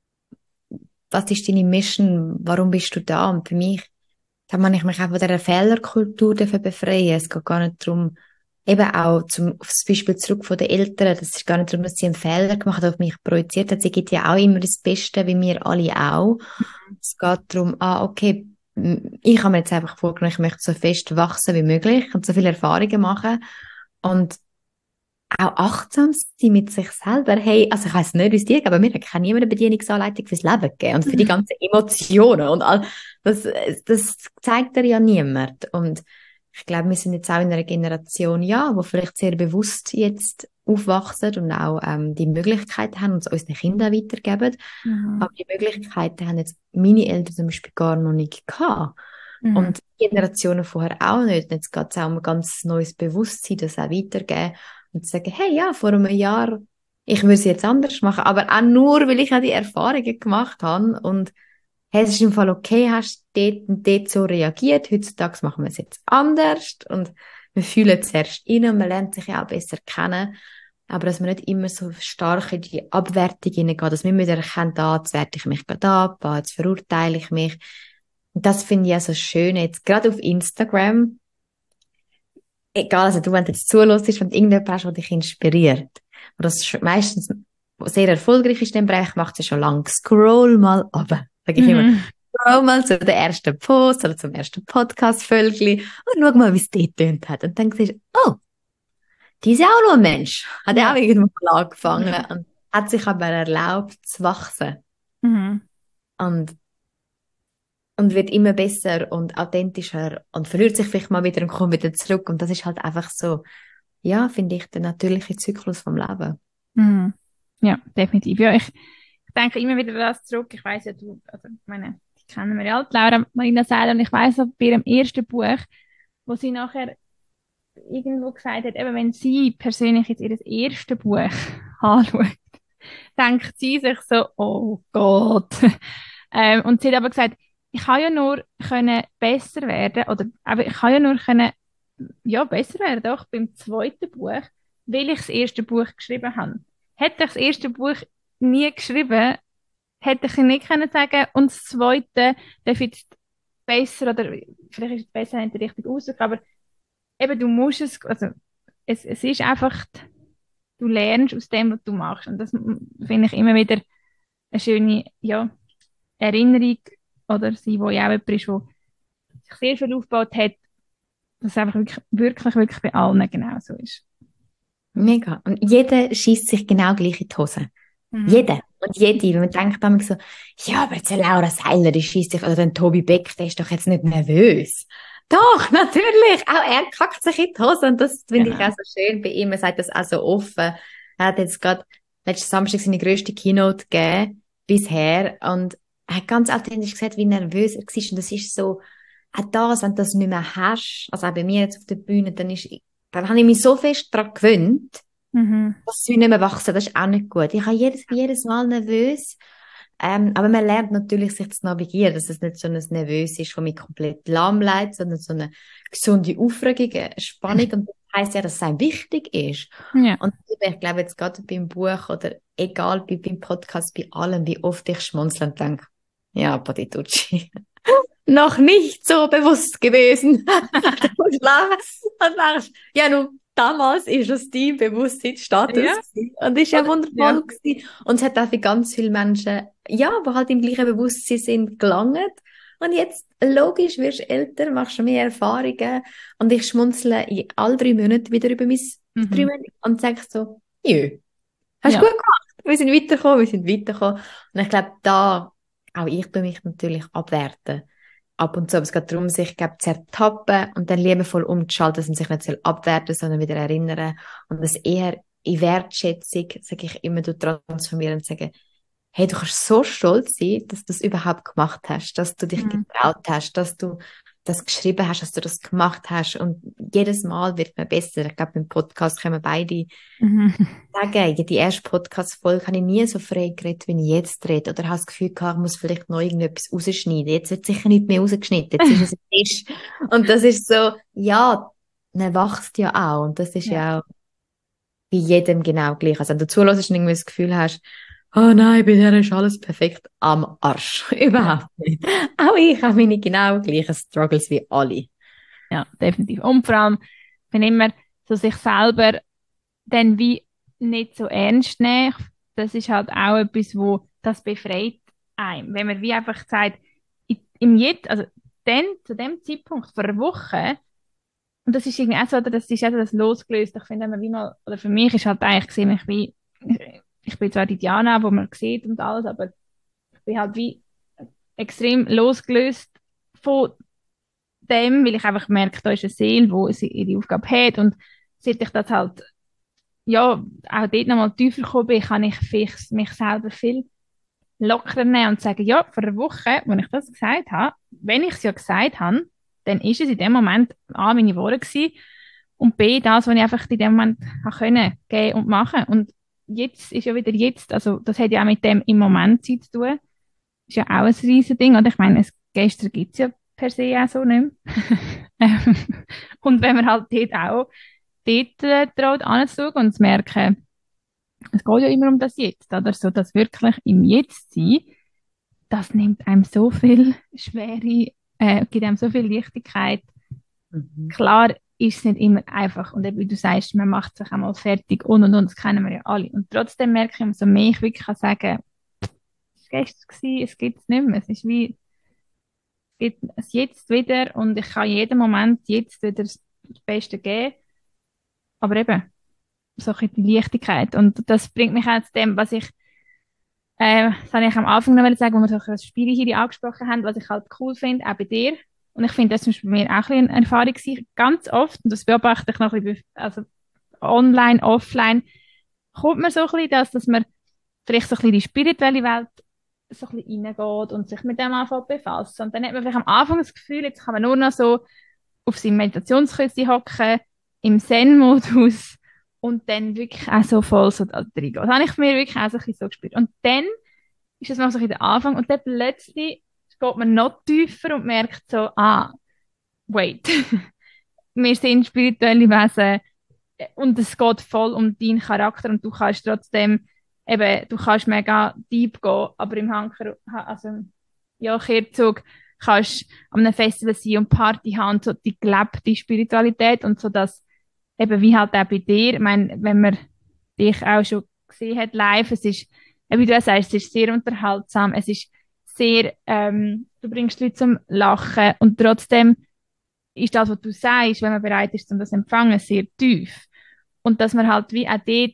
was ist deine Mission, warum bist du da? Und für mich, da muss ich mich auch von dieser Fehlerkultur dafür befreien. Es geht gar nicht darum, eben auch zum, auf das Beispiel zurück von den Eltern, das ist gar nicht darum, dass sie einen Fehler gemacht haben, auf mich projiziert hat. Sie gibt ja auch immer das Beste, wie wir alle auch. Es geht darum, ah, okay, m- ich habe mir jetzt einfach vorgenommen, ich möchte so fest wachsen wie möglich und so viele Erfahrungen machen und auch achtsam sein mit sich selber. Hey, also ich weiss nicht, wie es dir geht, aber mir hat keine niemand eine Bedienungsanleitung fürs Leben gegeben und für die ganzen Emotionen und all, das, das zeigt dir ja niemand. Und ich glaube, wir sind jetzt auch in einer Generation, ja, wo vielleicht sehr bewusst jetzt aufwachsen und auch ähm, die Möglichkeiten haben und es unseren Kindern weitergeben. mhm. Aber die Möglichkeiten haben jetzt meine Eltern zum Beispiel gar noch nicht gehabt. Mhm. Und die Generationen vorher auch nicht. Und jetzt geht es auch um ein ganz neues Bewusstsein, das auch weitergeben und zu sagen, hey, ja, vor einem Jahr, ich würde es jetzt anders machen, aber auch nur, weil ich auch die Erfahrungen gemacht habe und hey, es ist im Fall okay, hast dort und dort so reagiert, heutzutage machen wir es jetzt anders und wir fühlen zuerst rein und man lernt sich ja auch besser kennen. Aber dass man nicht immer so stark in die Abwertung hineingeht, dass wir wieder erkennen, da, jetzt werte ich mich gerade ab, da, jetzt verurteile ich mich. Und das finde ich ja so schön jetzt, gerade auf Instagram. Egal, also du, wenn du jetzt zuhörst, wenn du irgendjemand hast, der dich inspiriert, und das meistens sehr erfolgreich ist in dem Bereich, macht es ja schon lange. Scroll mal runter, sage ich Mhm. immer. Scroll mal zu der ersten Post oder zum ersten Podcast-Völkli und schau mal, wie es dort tönt hat. Und dann siehst du, oh, die ist ja auch nur ein Mensch. Hat ja Ja. auch irgendwo mal angefangen Ja. und hat sich aber erlaubt zu wachsen. Mhm. Und, und wird immer besser und authentischer und verliert sich vielleicht mal wieder und kommt wieder zurück. Und das ist halt einfach so, ja, finde ich, der natürliche Zyklus vom Leben. Mhm. Ja, definitiv. Ja, ich denke immer wieder das zurück. Ich weiß ja, du, also, ich meine, die kennen wir ja, die Laura Marina Seiler, und ich weiß noch, bei ihrem ersten Buch, wo sie nachher irgendwo gesagt hat, eben wenn sie persönlich jetzt ihr erstes Buch anschaut, denkt sie sich so, oh Gott. ähm, und sie hat aber gesagt, ich kann ja nur können besser werden, oder aber ich kann ja nur können, ja, besser werden, doch beim zweiten Buch, weil ich das erste Buch geschrieben habe. Hätte ich das erste Buch nie geschrieben, hätte ich nicht können sagen, und das zweite darf jetzt besser, oder vielleicht ist es besser nicht richtig ausdrücken, aber eben, du musst es, also es, es ist einfach, du lernst aus dem, was du machst. Und das finde ich immer wieder eine schöne, ja, Erinnerung, oder sie, wo ja auch jemand ist, der sich sehr viel aufgebaut hat, dass es einfach wirklich, wirklich, wirklich bei allen genau so ist. Mega. Und jeder schießt sich genau gleich in die Hose. Mhm. Jeder. Und jede. Wenn man denkt dann so, ja, aber jetzt eine Laura Seiler, die schießt sich, oder ein Tobi Beck, der ist doch jetzt nicht nervös. Doch, natürlich. Auch er kackt sich in die Hose. Und das finde Genau. ich auch so schön bei ihm. Er sagt das auch so offen. Er hat jetzt gerade letzten Samstag seine grösste Keynote gegeben, bisher. Und er hat ganz authentisch gesagt, wie nervös er war. Und das ist so, auch das, wenn du das nicht mehr hast, also auch bei mir jetzt auf der Bühne, dann ist, dann habe ich mich so fest daran gewöhnt, Mhm. dass sie nicht mehr wachsen. Das ist auch nicht gut. Ich habe jedes, jedes Mal nervös. Ähm, aber man lernt natürlich, sich zu navigieren, dass es nicht so ein Nervös ist, das mich komplett lahmlegt, sondern so eine gesunde Aufregung, eine Spannung. Und das heisst ja, dass es einem wichtig ist. Ja. Und ich glaube jetzt gerade beim Buch oder egal, bei, beim Podcast, bei allem, wie oft ich schmunzeln und denke, ja, Patitucci, noch nicht so bewusst gewesen. Du musst lachen und lachst. Ja, nun, damals ist es dein Bewusstseinsstatus Ja. gewesen. Und ist ja Oder- wundervoll ja. gewesen. Und es hat auch für ganz viele Menschen, ja, die halt im gleichen Bewusstsein sind, gelangt. Und jetzt, logisch, wirst du älter, machst mehr Erfahrungen. Und ich schmunzle in all drei Monaten wieder über mein Mhm. drei Monate und sage so, jö, hast du Ja. gut gemacht. Wir sind weitergekommen, wir sind weitergekommen. Und ich glaube, da, auch ich tue mich natürlich abwerten. Ab und zu, aber es geht darum, sich, glaube zu ertappen und dann liebevoll umzuschalten, dass man sich nicht soll abwerten, sondern wieder erinnern. Und das eher in Wertschätzung, sage ich immer, du transformieren und sagen, hey, du kannst so stolz sein, dass du das überhaupt gemacht hast, dass du dich Mhm. getraut hast, dass du das geschrieben hast, dass du das gemacht hast. Und jedes Mal wird man besser. Ich glaube, beim Podcast können wir beide Mhm. sagen, ja, die erste Podcast-Folge habe ich nie so frei geredet, wie ich jetzt rede. Oder habe das Gefühl gehabt, ich muss vielleicht noch irgendetwas rausschneiden. Jetzt wird sicher nicht mehr rausgeschnitten. Jetzt ist es ein Tisch. Und das ist so, ja, man wächst ja auch. Und das ist Ja. ja auch bei jedem genau gleich. Also wenn du zuhörst und irgendwie das Gefühl hast, oh nein, bei der ist alles perfekt am Arsch. Überhaupt nicht. Auch ich habe meine genau gleichen Struggles wie alle. Ja, definitiv. Und vor allem, wenn immer so sich selber dann wie nicht so ernst nehmen, das ist halt auch etwas, wo das befreit einem. Wenn man wie einfach sagt, i- im Jetzt, also dann, zu dem Zeitpunkt vor einer Woche, und das ist irgendwie auch so, oder das ist auch so das losgelöst. Ich finde, wenn man wie mal, oder für mich ist halt eigentlich gesehen, ich wie, ich, ich bin zwar die Diana, wo man sieht und alles, aber ich bin halt wie extrem losgelöst von dem, weil ich einfach merke, da ist eine Seele, wo sie ihre Aufgabe hat, und seit ich das halt, ja, auch dort nochmal tiefer gekommen bin, kann ich fix mich selber viel lockerer nehmen und sagen, ja, vor einer Woche, als ich das gesagt habe, wenn ich es ja gesagt habe, dann ist es in dem Moment A, meine Worte gewesen, und B, das, was ich einfach in dem Moment habe können, geben und machen. Und jetzt ist ja wieder jetzt, also das hat ja auch mit dem im Moment Zeit zu tun, ist ja auch ein riesen Ding. Und ich meine, es, gestern gibt es ja per se auch so nicht mehr. Ähm, und wenn man halt dort auch dort äh, traut anzuschauen und zu merken, es geht ja immer um das Jetzt, oder so, das wirklich im Jetzt sein, das nimmt einem so viel Schwere, äh, gibt einem so viel Leichtigkeit. Mhm. Klar ist es nicht immer einfach und eben, wie du sagst, man macht sich einmal fertig und und und, das kennen wir ja alle. Und trotzdem merke ich, umso mehr ich wirklich kann sagen, es war gestern, gewesen, es gibt es nicht mehr. Es ist wie, es gibt es jetzt wieder und ich kann jeden Moment jetzt wieder das Beste geben. Aber eben, so ein bisschen die Leichtigkeit. Und das bringt mich auch zu dem, was ich, äh, das habe ich am Anfang noch sagen, wo wir so das Spiel hier angesprochen haben, was ich halt cool finde, auch bei dir. Und ich finde, das ist bei mir auch ein bisschen eine Erfahrung gewesen. Ganz oft, und das beobachte ich noch ein bisschen, also online, offline, kommt man so ein bisschen das, dass man vielleicht so ein bisschen in die spirituelle Welt so ein bisschen reingeht und sich mit dem anfängt zu befassen. Und dann hat man vielleicht am Anfang das Gefühl, jetzt kann man nur noch so auf seinem Meditationskissen hocken, im Zen-Modus und dann wirklich auch so voll so da reingehen. Das habe ich mir wirklich auch so ein bisschen so gespürt. Und dann ist das noch so ein bisschen der Anfang und dann plötzlich geht man noch tiefer und merkt so, ah, wait, wir sind spirituelle Wesen und es geht voll um deinen Charakter und du kannst trotzdem eben, du kannst mega deep gehen, aber im Hanker, also ja, Kehrzug kannst an einem Festival sein und Party haben und so die gelebte Spiritualität und so das eben wie halt auch bei dir, ich meine, wenn man dich auch schon gesehen hat live, es ist, wie du sagst, es ist sehr unterhaltsam, es ist sehr, ähm, du bringst die Leute zum Lachen und trotzdem ist das, was du sagst, wenn man bereit ist, um das zu empfangen, sehr tief. Und dass man halt wie auch dort,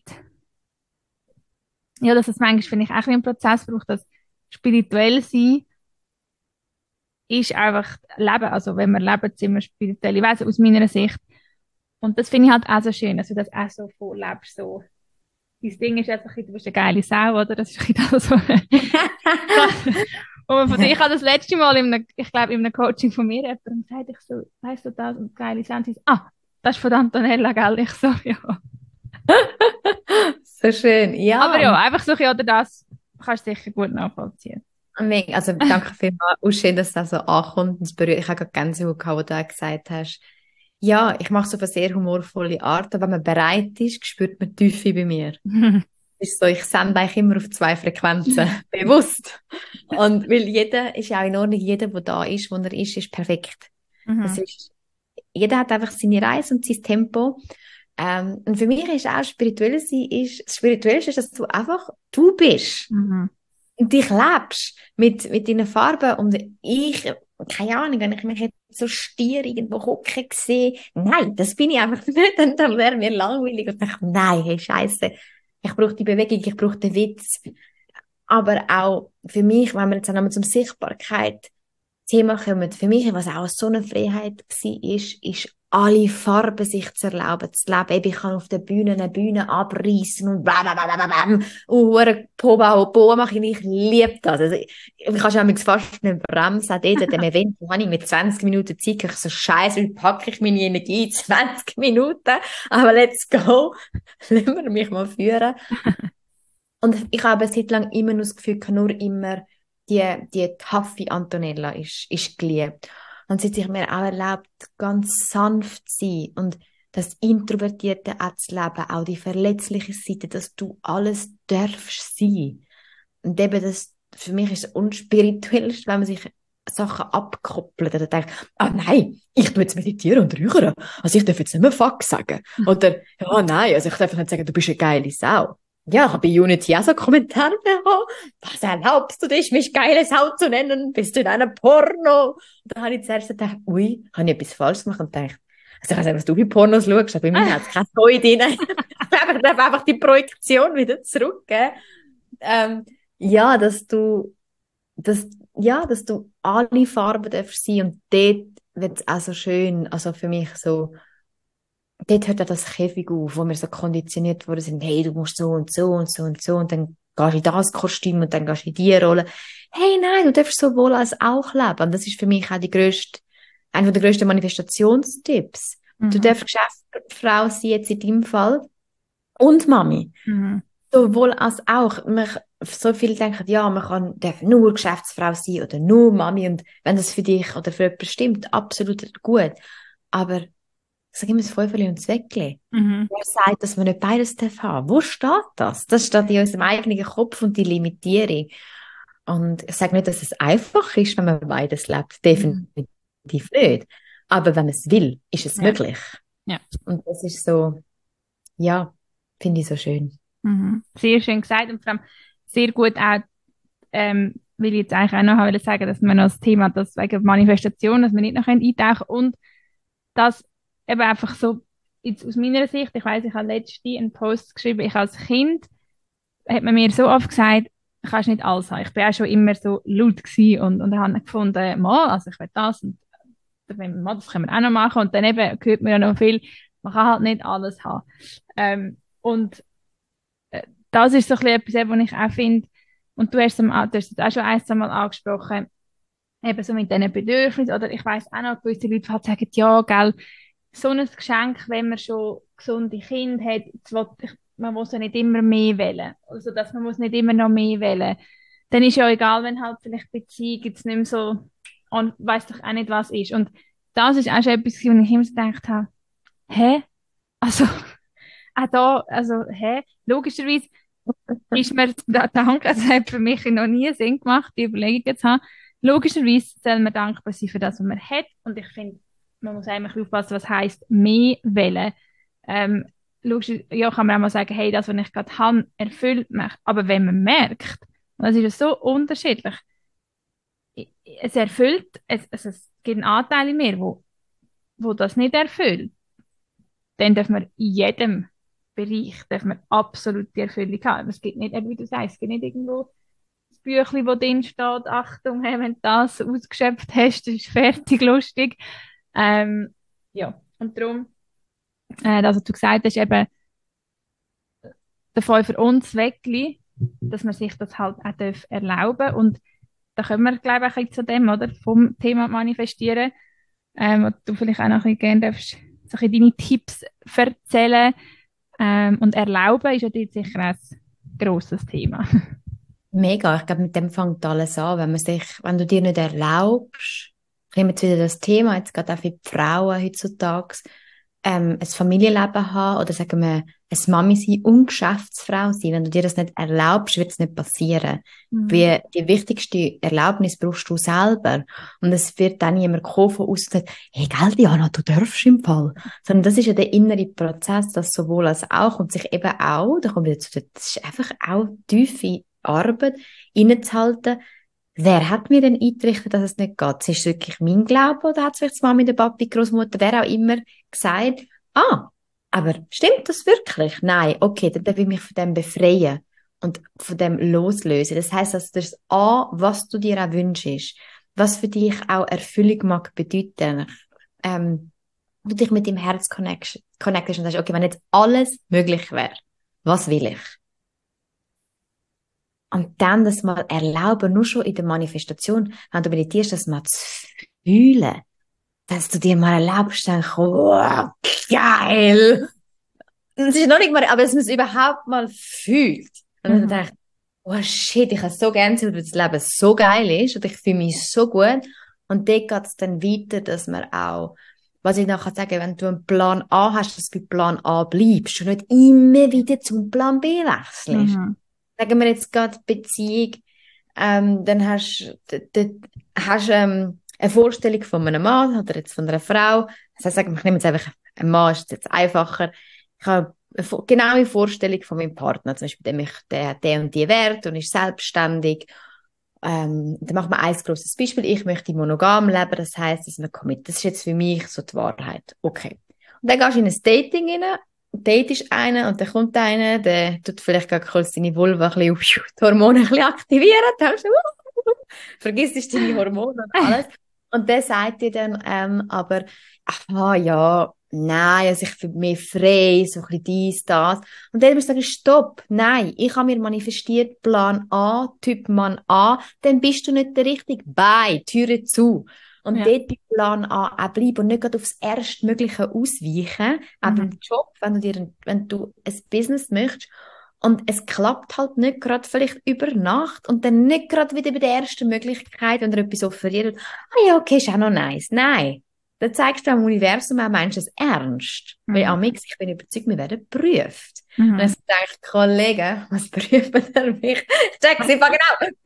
ja, dass es manchmal, finde ich, auch ein Prozess braucht, dass spirituell sein ist einfach Leben. Also wenn wir leben, sind wir spirituelle Wesen aus meiner Sicht. Und das finde ich halt auch so schön, dass du das auch so vorlebst. So. Dein Ding ist einfach, du bist eine geile Sau, oder? Das ist ein bisschen das, was und von dir, ich habe das letzte Mal, in einem, ich glaube, in einem Coaching von mir jemand gesagt, ich so, weißt du das, und geile Sau, und sie so, ah, das ist von Antonella, gell? Ich so, ja. So schön, Aber ja. ja, einfach so, ja, oder das kannst du sicher gut nachvollziehen. Mega. Also danke vielmals. Auch schön, dass das so ankommt. Und es berührt. Ich habe gerade Gänsehaut gehabt, wo du auch gesagt hast, ja, ich mache es auf eine sehr humorvolle Art, aber wenn man bereit ist, spürt man die Tiefe bei mir. Es ist so, ich sende eigentlich immer auf zwei Frequenzen, bewusst. Und weil jeder ist ja auch in Ordnung, jeder, der da ist, wo er ist, ist perfekt. Das Mhm. ist, jeder hat einfach seine Reise und sein Tempo. Ähm, und für mich ist auch spirituell sein, ist, das Spirituellste ist, dass du einfach du bist. Mhm. Und dich lebst mit, mit deinen Farben. Und ich, keine Ahnung, wenn ich mich jetzt so stier irgendwo hocken sehe, nein, das bin ich einfach nicht, dann, dann wäre mir langweilig. Und ich dachte, nein, hey, Scheiße, ich brauche die Bewegung, ich brauche den Witz. Aber auch für mich, wenn wir jetzt einmal zum Sichtbarkeit Thema kommen, für mich, was auch so eine Freiheit war, ist, ist alle Farben sich zu erlauben, zu leben. Eben, ich kann auf der Bühne eine Bühne abreißen und blablabla. Und hure Poba, Poba mache ich, ich liebe das. Also, ich, ich kann schon fast nicht bremsen. Dort an dem Event habe ich mit zwanzig Minuten Zeit, ich so scheiße, wie packe ich meine Energie in zwanzig Minuten? Aber let's go. Lassen wir mich mal führen. Und ich habe eine Zeit lang immer nur das Gefühl, nur immer die, die taffe Antonella ist, ist geliebt. Und sie hat sich mir auch erlaubt, ganz sanft zu sein und das Introvertierte auch zu leben, auch die verletzliche Seite, dass du alles darfst sein. Und eben das, für mich ist es unspirituellst, wenn man sich Sachen abkoppelt oder denkt, ah nein, ich tue jetzt meditieren und räuchern. Also ich darf jetzt nicht mehr Fuck sagen. Oder, ja nein, also ich darf nicht sagen, du bist eine geile Sau. Ja, ich habe bei Unity auch so Kommentare bekommen. Was erlaubst du dich, mich geile Sau zu nennen? Bist du in einem Porno? Da habe ich zuerst gedacht, ui, habe ich etwas falsch gemacht? Und gedacht, also ich weiß nicht, was du bei Pornos schaust, aber bei mir hat es keine Freude drin. Ich darf einfach die Projektion wieder zurückgeben. Ähm, ja, dass du, dass, ja, dass du alle Farben darfst sein und dort wird es auch so schön, also für mich so, dort hört ja das Käfig auf, wo wir so konditioniert worden sind, hey, du musst so und so und so und so und dann gehst du in das Kostüm und dann gehst du in die Rolle. Hey, nein, du darfst sowohl als auch leben. Und das ist für mich auch die grösste, einer der grössten Manifestationstipps. Mhm. Du darfst Geschäftsfrau sein, jetzt in deinem Fall, und Mami. Mhm. Sowohl als auch. Man, so viele denken, ja, man kann, darf nur Geschäftsfrau sein oder nur Mami und wenn das für dich oder für jemanden stimmt, absolut gut. aber ich sage immer das Fünferli und das Säckli. Mhm. Wer sagt, dass man nicht beides darf haben? Wo steht das? Das steht in unserem eigenen Kopf und die Limitierung. Und ich sage nicht, dass es einfach ist, wenn man beides lebt. Definitiv nicht. Aber wenn man es will, ist es Ja. möglich. Ja. Und das ist so, ja, finde ich so schön. Mhm. Sehr schön gesagt und vor allem sehr gut auch, ähm, will ich jetzt eigentlich auch noch wollte sagen, dass man noch das Thema, das wegen Manifestation, dass wir nicht noch eintauchen können und das eben einfach so, jetzt aus meiner Sicht, ich weiss, ich habe letztens einen Post geschrieben, ich als Kind, hat man mir so oft gesagt, du kannst nicht alles haben. Ich bin auch schon immer so laut gewesen und, und habe gefunden, mal, also ich will das und wenn mal, das können wir auch noch machen und dann eben hört man ja noch viel, man kann halt nicht alles haben. Ähm, und äh, das ist so ein bisschen etwas, was ich auch finde, und du hast es, am- du hast es auch schon ein, zwei Mal angesprochen, eben so mit diesen Bedürfnissen, oder ich weiss auch noch, gewisse Leute halt sagen, ja, gell, so ein Geschenk, wenn man schon gesunde Kinder hat, jetzt will ich, man muss ja nicht immer mehr wählen, also dass man muss nicht immer noch mehr wählen, dann ist ja egal, wenn halt vielleicht Beziehung jetzt nicht mehr so, und weiss doch auch nicht, was ist. Und das ist auch schon etwas, wo ich immer so gedacht habe, hä? Also, auch da, also, hä? Logischerweise ist mir, da- danke, es hat für mich noch nie Sinn gemacht, die Überlegung zu haben. Logischerweise soll man dankbar sein für das, was man hat. Und ich finde, man muss eigentlich aufpassen, was heisst mehr wählen. Ähm, logisch, ja, kann man auch mal sagen, hey, das, was ich gerade habe, erfüllt mich. Aber wenn man merkt, und das ist ja so unterschiedlich, es erfüllt, es, es, es gibt einen Anteil in mir, wo, wo das nicht erfüllt, dann darf man in jedem Bereich darf man absolut die Erfüllung haben. Es gibt nicht, eben wie du sagst, es gibt nicht irgendwo das Büchlein, wo drin steht, Achtung, hey, wenn du das ausgeschöpft hast, das ist fertig, lustig. Ähm, ja, und darum, äh, das, was du gesagt hast, eben davon für uns Weckli, dass man sich das halt auch darf erlauben. Und da kommen wir, glaube ich, ein bisschen zu dem, oder? Vom Thema Manifestieren. Ähm, und du vielleicht auch noch ein bisschen gerne darfst, so ein bisschen deine Tipps erzählen. Ähm, und erlauben ist ja dort sicher ein grosses Thema. Mega, ich glaube, mit dem fängt alles an. Wenn man sich, wenn du dir nicht erlaubst, kommt jetzt wieder das Thema, jetzt gerade auch für die Frauen heutzutage, ähm, ein Familienleben haben oder sagen wir, eine Mami sein und Geschäftsfrau sein. Wenn du dir das nicht erlaubst, wird es nicht passieren. Mhm. Wie die wichtigste Erlaubnis brauchst du selber. Und es wird dann niemand kommen von außen und sagt, hey, gell, Diana, du darfst im Fall. Sondern das ist ja der innere Prozess, das sowohl als auch und sich eben auch, da kommt wieder zu, das ist einfach auch tiefe Arbeit, innezuhalten. Wer hat mir denn eingerichtet, dass es nicht geht? Ist es wirklich mein Glaube oder hat es vielleicht die Mami, der Papi, die Großmutter, wer auch immer gesagt, ah, aber stimmt das wirklich? Nein, okay, dann darf ich mich von dem befreien und von dem loslösen. Das heisst, dass das A, was du dir auch wünschst, was für dich auch Erfüllung mag bedeuten, ähm, du dich mit dem Herz connectest connectest und sagst, okay, wenn jetzt alles möglich wäre, was will ich? Und dann das mal erlauben, nur schon in der Manifestation, wenn du meditierst, das mal zu fühlen, dass du dir mal erlaubst, dann, oh, geil! Es ist noch nicht mal, aber dass man es überhaupt mal fühlt. Und dann Mhm. denke ich, oh shit, ich habe so gerne, weil das Leben so geil ist und ich fühle mich so gut. Und dort geht es dann weiter, dass man auch, was ich nachher sage, wenn du einen Plan A hast, dass du bei Plan A bleibst und nicht immer wieder zum Plan B wechselst. Mhm. Sagen wir jetzt gerade Beziehung, ähm, dann hast du hast, ähm, eine Vorstellung von einem Mann oder jetzt von einer Frau. Das heißt, sagen wir, ich nehme jetzt einfach, ein Mann ist jetzt einfacher. Ich habe eine vo- genaue Vorstellung von meinem Partner, zum Beispiel, dem ich der, der und die Wert und ist selbstständig. Ähm, dann machen wir ein grosses Beispiel. Ich möchte monogam leben, das heisst, dass man commit. Das ist jetzt für mich so die Wahrheit. Okay. Und dann gehst du in ein Dating rein, Date ist einer und dann kommt einer, der tut vielleicht gerade kurz deine Vulva ein bisschen, die Hormone ein bisschen aktivieren, dann hast du, uh, vergisst deine Hormone und alles. Und der sagt dir dann ähm, aber, aha, ja, nein, also ich fühle mich frei, so ein bisschen dies, das. Und dann musst du sagen, stopp, nein, ich habe mir manifestiert, Plan A, Typ Mann A, dann bist du nicht der Richtige. Bye, Türe zu. Und Ja. dort bei Plan A auch bleiben und nicht gerade aufs Erstmögliche ausweichen, auch Mhm. beim Job, wenn du, dir, ein- wenn du ein Business möchtest und es klappt halt nicht gerade vielleicht über Nacht und dann nicht gerade wieder bei der ersten Möglichkeit, wenn dir etwas offeriert wird, ah ja, okay, ist auch noch nice. Nein, dann zeigst du dem Universum auch, meinst du es ernst? Mhm. Weil amix, ich bin überzeugt, wir werden geprüft. Mhm. Und dann denke ich, Kollegen, was prüfen ihr mich? Ich check sie genau.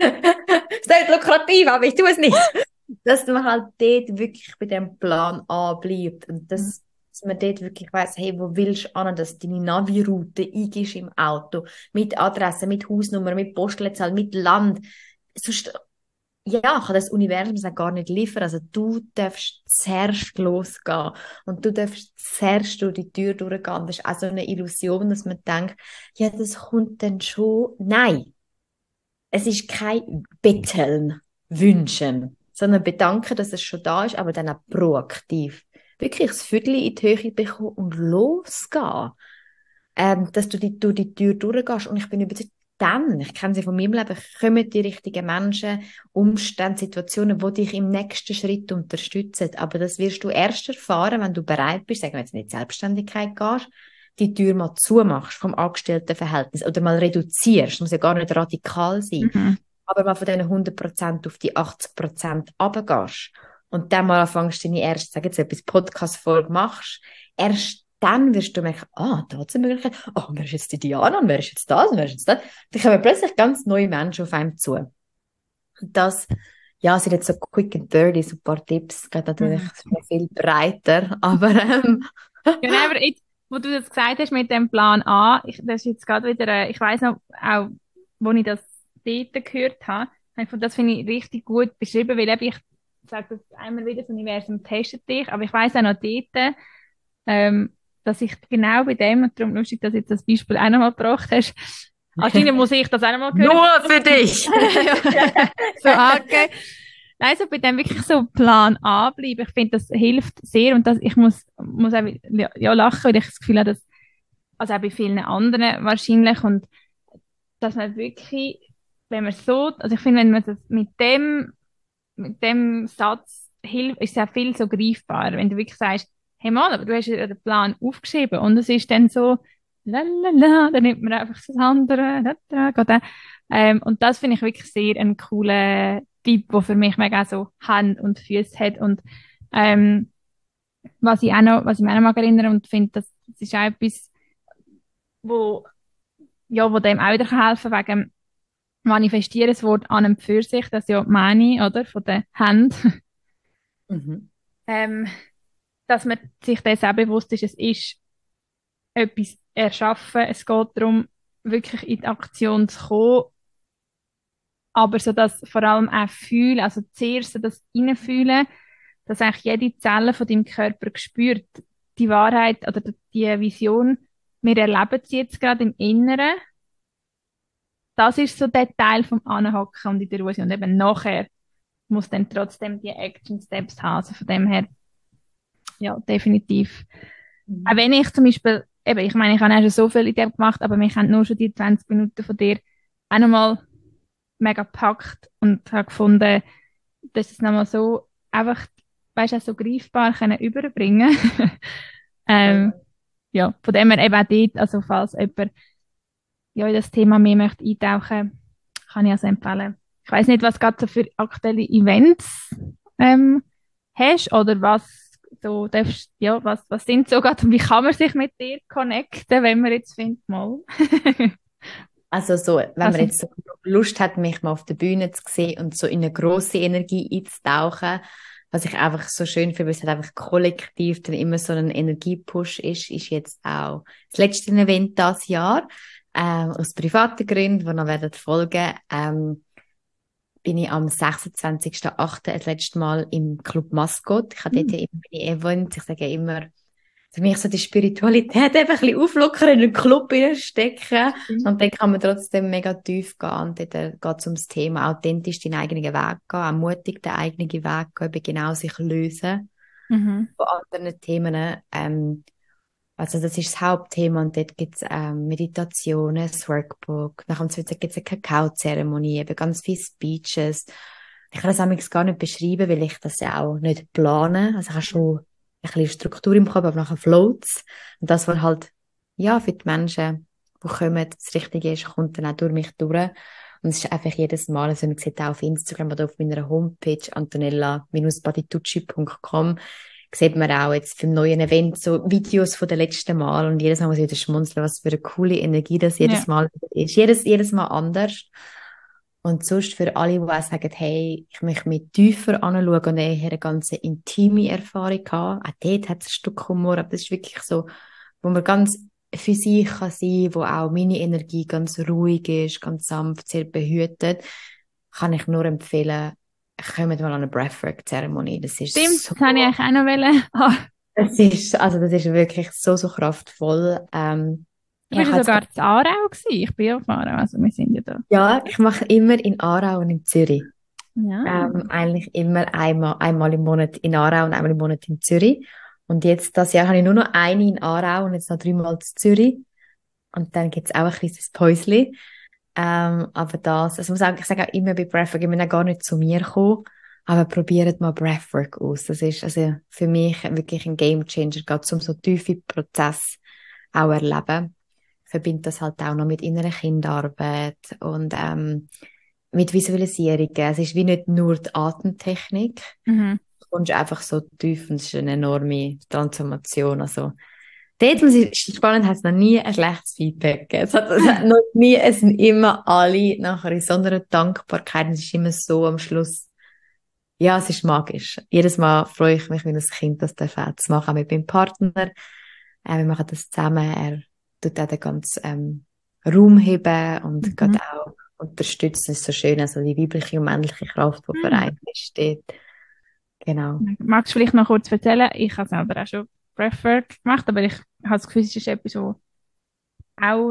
Es ist lukrativ, aber ich tue es nicht. Dass man halt dort wirklich bei dem Plan A bleibt. Und das, dass man dort wirklich weiss, hey, wo willst du an, dass du deine Navi-Route eingibst im Auto, mit Adresse, mit Hausnummer, mit Postleitzahl, mit Land. Sonst, ja, kann das Universum das auch gar nicht liefern. Also du darfst zuerst losgehen und du darfst zuerst durch die Tür durchgehen. Das ist auch so eine Illusion, dass man denkt, ja, das kommt dann schon. Nein, es ist kein Betteln, Wünschen, sondern bedanken, dass es schon da ist, aber dann auch proaktiv. Wirklich das Viertel in die Höhe bekommen und losgehen. Ähm, dass du die, durch die Tür durchgehst. Und ich bin überzeugt, dann, ich kenne sie von meinem Leben, kommen die richtigen Menschen, Umstände, Situationen, die dich im nächsten Schritt unterstützen. Aber das wirst du erst erfahren, wenn du bereit bist, sagen wir jetzt in die Selbstständigkeit gehst, die Tür mal zumachst vom Angestelltenverhältnis oder mal reduzierst. Das muss ja gar nicht radikal sein. Mhm. Aber mal von diesen hundert Prozent auf die achtzig Prozent runtergehst und dann mal anfängst, deine erste, sag jetzt etwas, Podcast-Folge machst, erst dann wirst du merken, ah, da hat es eine Möglichkeit, ah, wer ist jetzt die Diana und wer ist jetzt das und wer ist jetzt das? Da kommen plötzlich ganz neue Menschen auf einem zu. Und das, ja, sind jetzt so quick and dirty, so ein paar Tipps, geht natürlich Mhm. viel breiter, aber ähm, Ja, nein, aber jetzt, wo du das gesagt hast mit dem Plan A, ich, das ist jetzt gerade wieder, äh, ich weiss noch, auch, wo ich das dort gehört habe, habe ich gefunden, das finde ich richtig gut beschrieben, weil eben ich sage das einmal wieder, das Universum testet dich, aber ich weiss auch noch dort, ähm, dass ich genau bei dem, und darum lustig, dass du jetzt das Beispiel auch nochmal gebracht hast, anscheinend muss ich das auch nochmal hören. nur für dich! So, ah, okay. Nein, so bei dem wirklich so Plan A bleiben. Ich finde, das hilft sehr und das, ich muss, muss auch ja, ja, lachen, weil ich das Gefühl habe, dass, also auch bei vielen anderen wahrscheinlich und dass man wirklich, wenn man so, also ich finde, wenn man das mit dem, mit dem Satz hilft, ist es auch viel so greifbarer, wenn du wirklich sagst, hey Mann, aber du hast ja den Plan aufgeschrieben und es ist dann so, la la la, dann nimmt man einfach das andere, da, da, geht dann. Ähm, und das finde ich wirklich sehr einen coolen Tipp, der für mich mega so Hand und Füße hat und ähm, was ich auch noch, was ich mich auch noch mag erinnern und finde, das, das ist auch etwas, wo, ja, wo dem auch wieder helfen kann, wegen Manifestieren, das Wort an und für sich, das ist ja Mani, oder, von den Händen, Mhm. ähm, dass man sich das auch bewusst ist, es ist etwas erschaffen, es geht darum, wirklich in die Aktion zu kommen, aber so das vor allem auch fühlen, also zuerst so das Reinfühlen, dass eigentlich jede Zelle von deinem Körper spürt, die Wahrheit oder die Vision, wir erleben sie jetzt gerade im Inneren. Das ist so der Teil vom Anhocken und in der Ruhe sein. Und eben nachher muss dann trotzdem die Action Steps haben. Also von dem her, ja, definitiv. Auch Mhm. wenn ich zum Beispiel, eben, ich meine, ich habe auch schon so viel in dem gemacht, aber mich haben nur schon die zwanzig Minuten von dir auch nochmal mega gepackt und habe gefunden, dass es nochmal so einfach, weißt du, auch so greifbar können überbringen. ähm, ja, von dem her eben auch dort, also falls jemand ja, in das Thema mehr möchte eintauchen, kann ich also empfehlen. Ich weiß nicht, was gerade so für aktuelle Events ähm, hast oder was so darfst, ja, was, was sind so gerade und wie kann man sich mit dir connecten, wenn man jetzt findet, mal. Also so, wenn Also, man jetzt so Lust hat, mich mal auf der Bühne zu sehen und so in eine grosse Energie einzutauchen, was ich einfach so schön finde, weil es halt einfach kollektiv dann immer so ein Energiepush ist, ist jetzt auch das letzte Event dieses Jahr, ähm, aus privaten Gründen, die noch werden folgen, ähm, bin ich am sechsundzwanzigsten achten das letzte Mal im Club Mascot. Ich habe dort ja immer meine Events, ich sage ja immer, für mich so die Spiritualität eben ein bisschen auflockern, in einen Club stecken und dann kann man trotzdem mega tief gehen und dort geht es ums Thema authentisch den eigenen Weg gehen, auch mutig den eigenen Weg gehen, eben genau sich lösen mhm. von anderen Themen. Ähm, also das ist das Hauptthema und dort gibt es ähm, Meditationen, das Workbook, nach dem zweiten gibt es eine Kakaozeremonie, eben ganz viele Speeches. Ich kann das amigs gar nicht beschreiben, weil ich das ja auch nicht plane. Also ich habe schon ein bisschen Struktur im Kopf, aber nachher floats. Und das, was halt, ja, für die Menschen, die kommen, das Richtige ist, kommt dann auch durch mich durch. Und es ist einfach jedes Mal, also man sieht auch auf Instagram oder auf meiner Homepage antonella Bindestrich bodytucci punkt com, sieht man auch jetzt beim neuen Event so Videos von den letzten Mal und jedes Mal muss ich wieder schmunzeln, was für eine coole Energie das jedes Ja. Mal ist. Jedes, jedes Mal anders. Und sonst für alle, die auch sagen, hey, ich möchte mich tiefer anschauen und eher eine ganz intime Erfahrung haben. Auch dort hat es ein Stück Humor, aber das ist wirklich so, wo man ganz für sich kann sein, wo auch meine Energie ganz ruhig ist, ganz sanft, sehr behütet, kann ich nur empfehlen, kommt mal an eine Breathwork-Zeremonie. Das ist Stimmt, so, das wollte ich eigentlich auch noch wollen. Ah, das ist, also das ist wirklich so, so kraftvoll. Ähm, du ich bist habe ja jetzt sogar in Aarau gewesen. Ich bin ja auf Aarau, also wir sind ja da. ja, ich mache immer in Aarau und in Zürich. Ja. Ähm, eigentlich immer einmal, einmal im Monat in Aarau und einmal im Monat in Zürich. Und jetzt, das Jahr habe ich nur noch eine in Aarau und jetzt noch dreimal in Zürich. Und dann gibt es auch ein kleines Päuschen. Ähm, aber das, also ich muss sagen, ich sage auch immer bei Breathwork, ich bin auch gar nicht zu mir gekommen, aber probiert mal Breathwork aus. Das ist also für mich wirklich ein Gamechanger, gerade um so tiefe Prozesse auch erleben. Ich verbinde das halt auch noch mit innerer Kinderarbeit und ähm, mit Visualisierungen. Es ist wie nicht nur die Atemtechnik, Mhm. du kommst einfach so tief und es ist eine enorme Transformation. Also, dort muss ich, ist spannend, hat es noch nie ein schlechtes Feedback gegeben. Es hat, es hat noch nie, es sind immer alle nachher in so einer Dankbarkeit. Es ist immer so am Schluss, ja, es ist magisch. Jedes Mal freue ich mich, wenn das Kind das darf auch zu machen, auch mit meinem Partner. Äh, wir machen das zusammen. Er tut auch den ganzen ähm, Raum heben und Mhm. geht auch unterstützen. Es ist so schön, also die weibliche und männliche Kraft, die Mhm. vereint steht. Genau. Magst du vielleicht noch kurz erzählen? Ich habe selber auch schon Breathwork gemacht, aber ich habe das Gefühl, es ist etwas, wo auch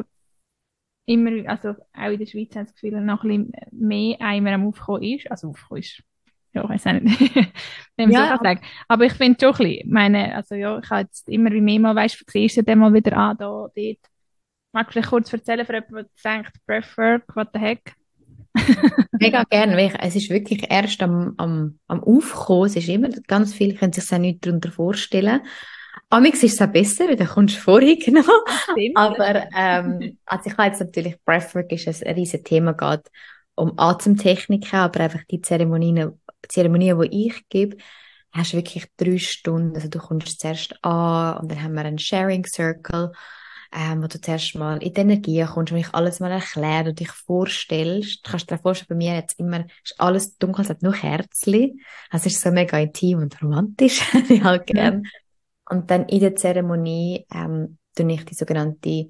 immer, also auch in der Schweiz habe ich das Gefühl, noch ein bisschen mehr einmal am Aufkommen ist. Also aufkommen ist, ja, ich weiß auch nicht, wie man so Ja, kann sagen. Aber ich finde schon ein bisschen, ich meine, also ja, ich habe jetzt immer wie mehr mal, weißt du, siehst du dann mal wieder an, da, dort. Magst du vielleicht kurz erzählen für jemanden, der denkt, Breathwork, what the heck? mega gerne. weil ich- Es ist wirklich erst am, am, am Aufkommen. Es ist immer ganz viel, können sich auch nicht darunter vorstellen. Amix ist es auch besser, weil dann kommst du vorher genommen. Das stimmt. Aber ähm, also ich habe jetzt natürlich, Breathwork ist ein riesen Thema, geht um Atemtechniken, aber einfach die Zeremonien, Zeremonien, die ich gebe, hast du wirklich drei Stunden. Also du kommst zuerst an und dann haben wir einen Sharing Circle, ähm, wo du zuerst mal in die Energie kommst und ich alles mal erklärt und dich vorstellst. Du kannst dir vorstellen, bei mir jetzt immer ist alles dunkel, es hat nur Kerzchen. Also es ist so mega intim und romantisch, ich halt Mhm. gern. Und dann in der Zeremonie ähm, tue ich die sogenannte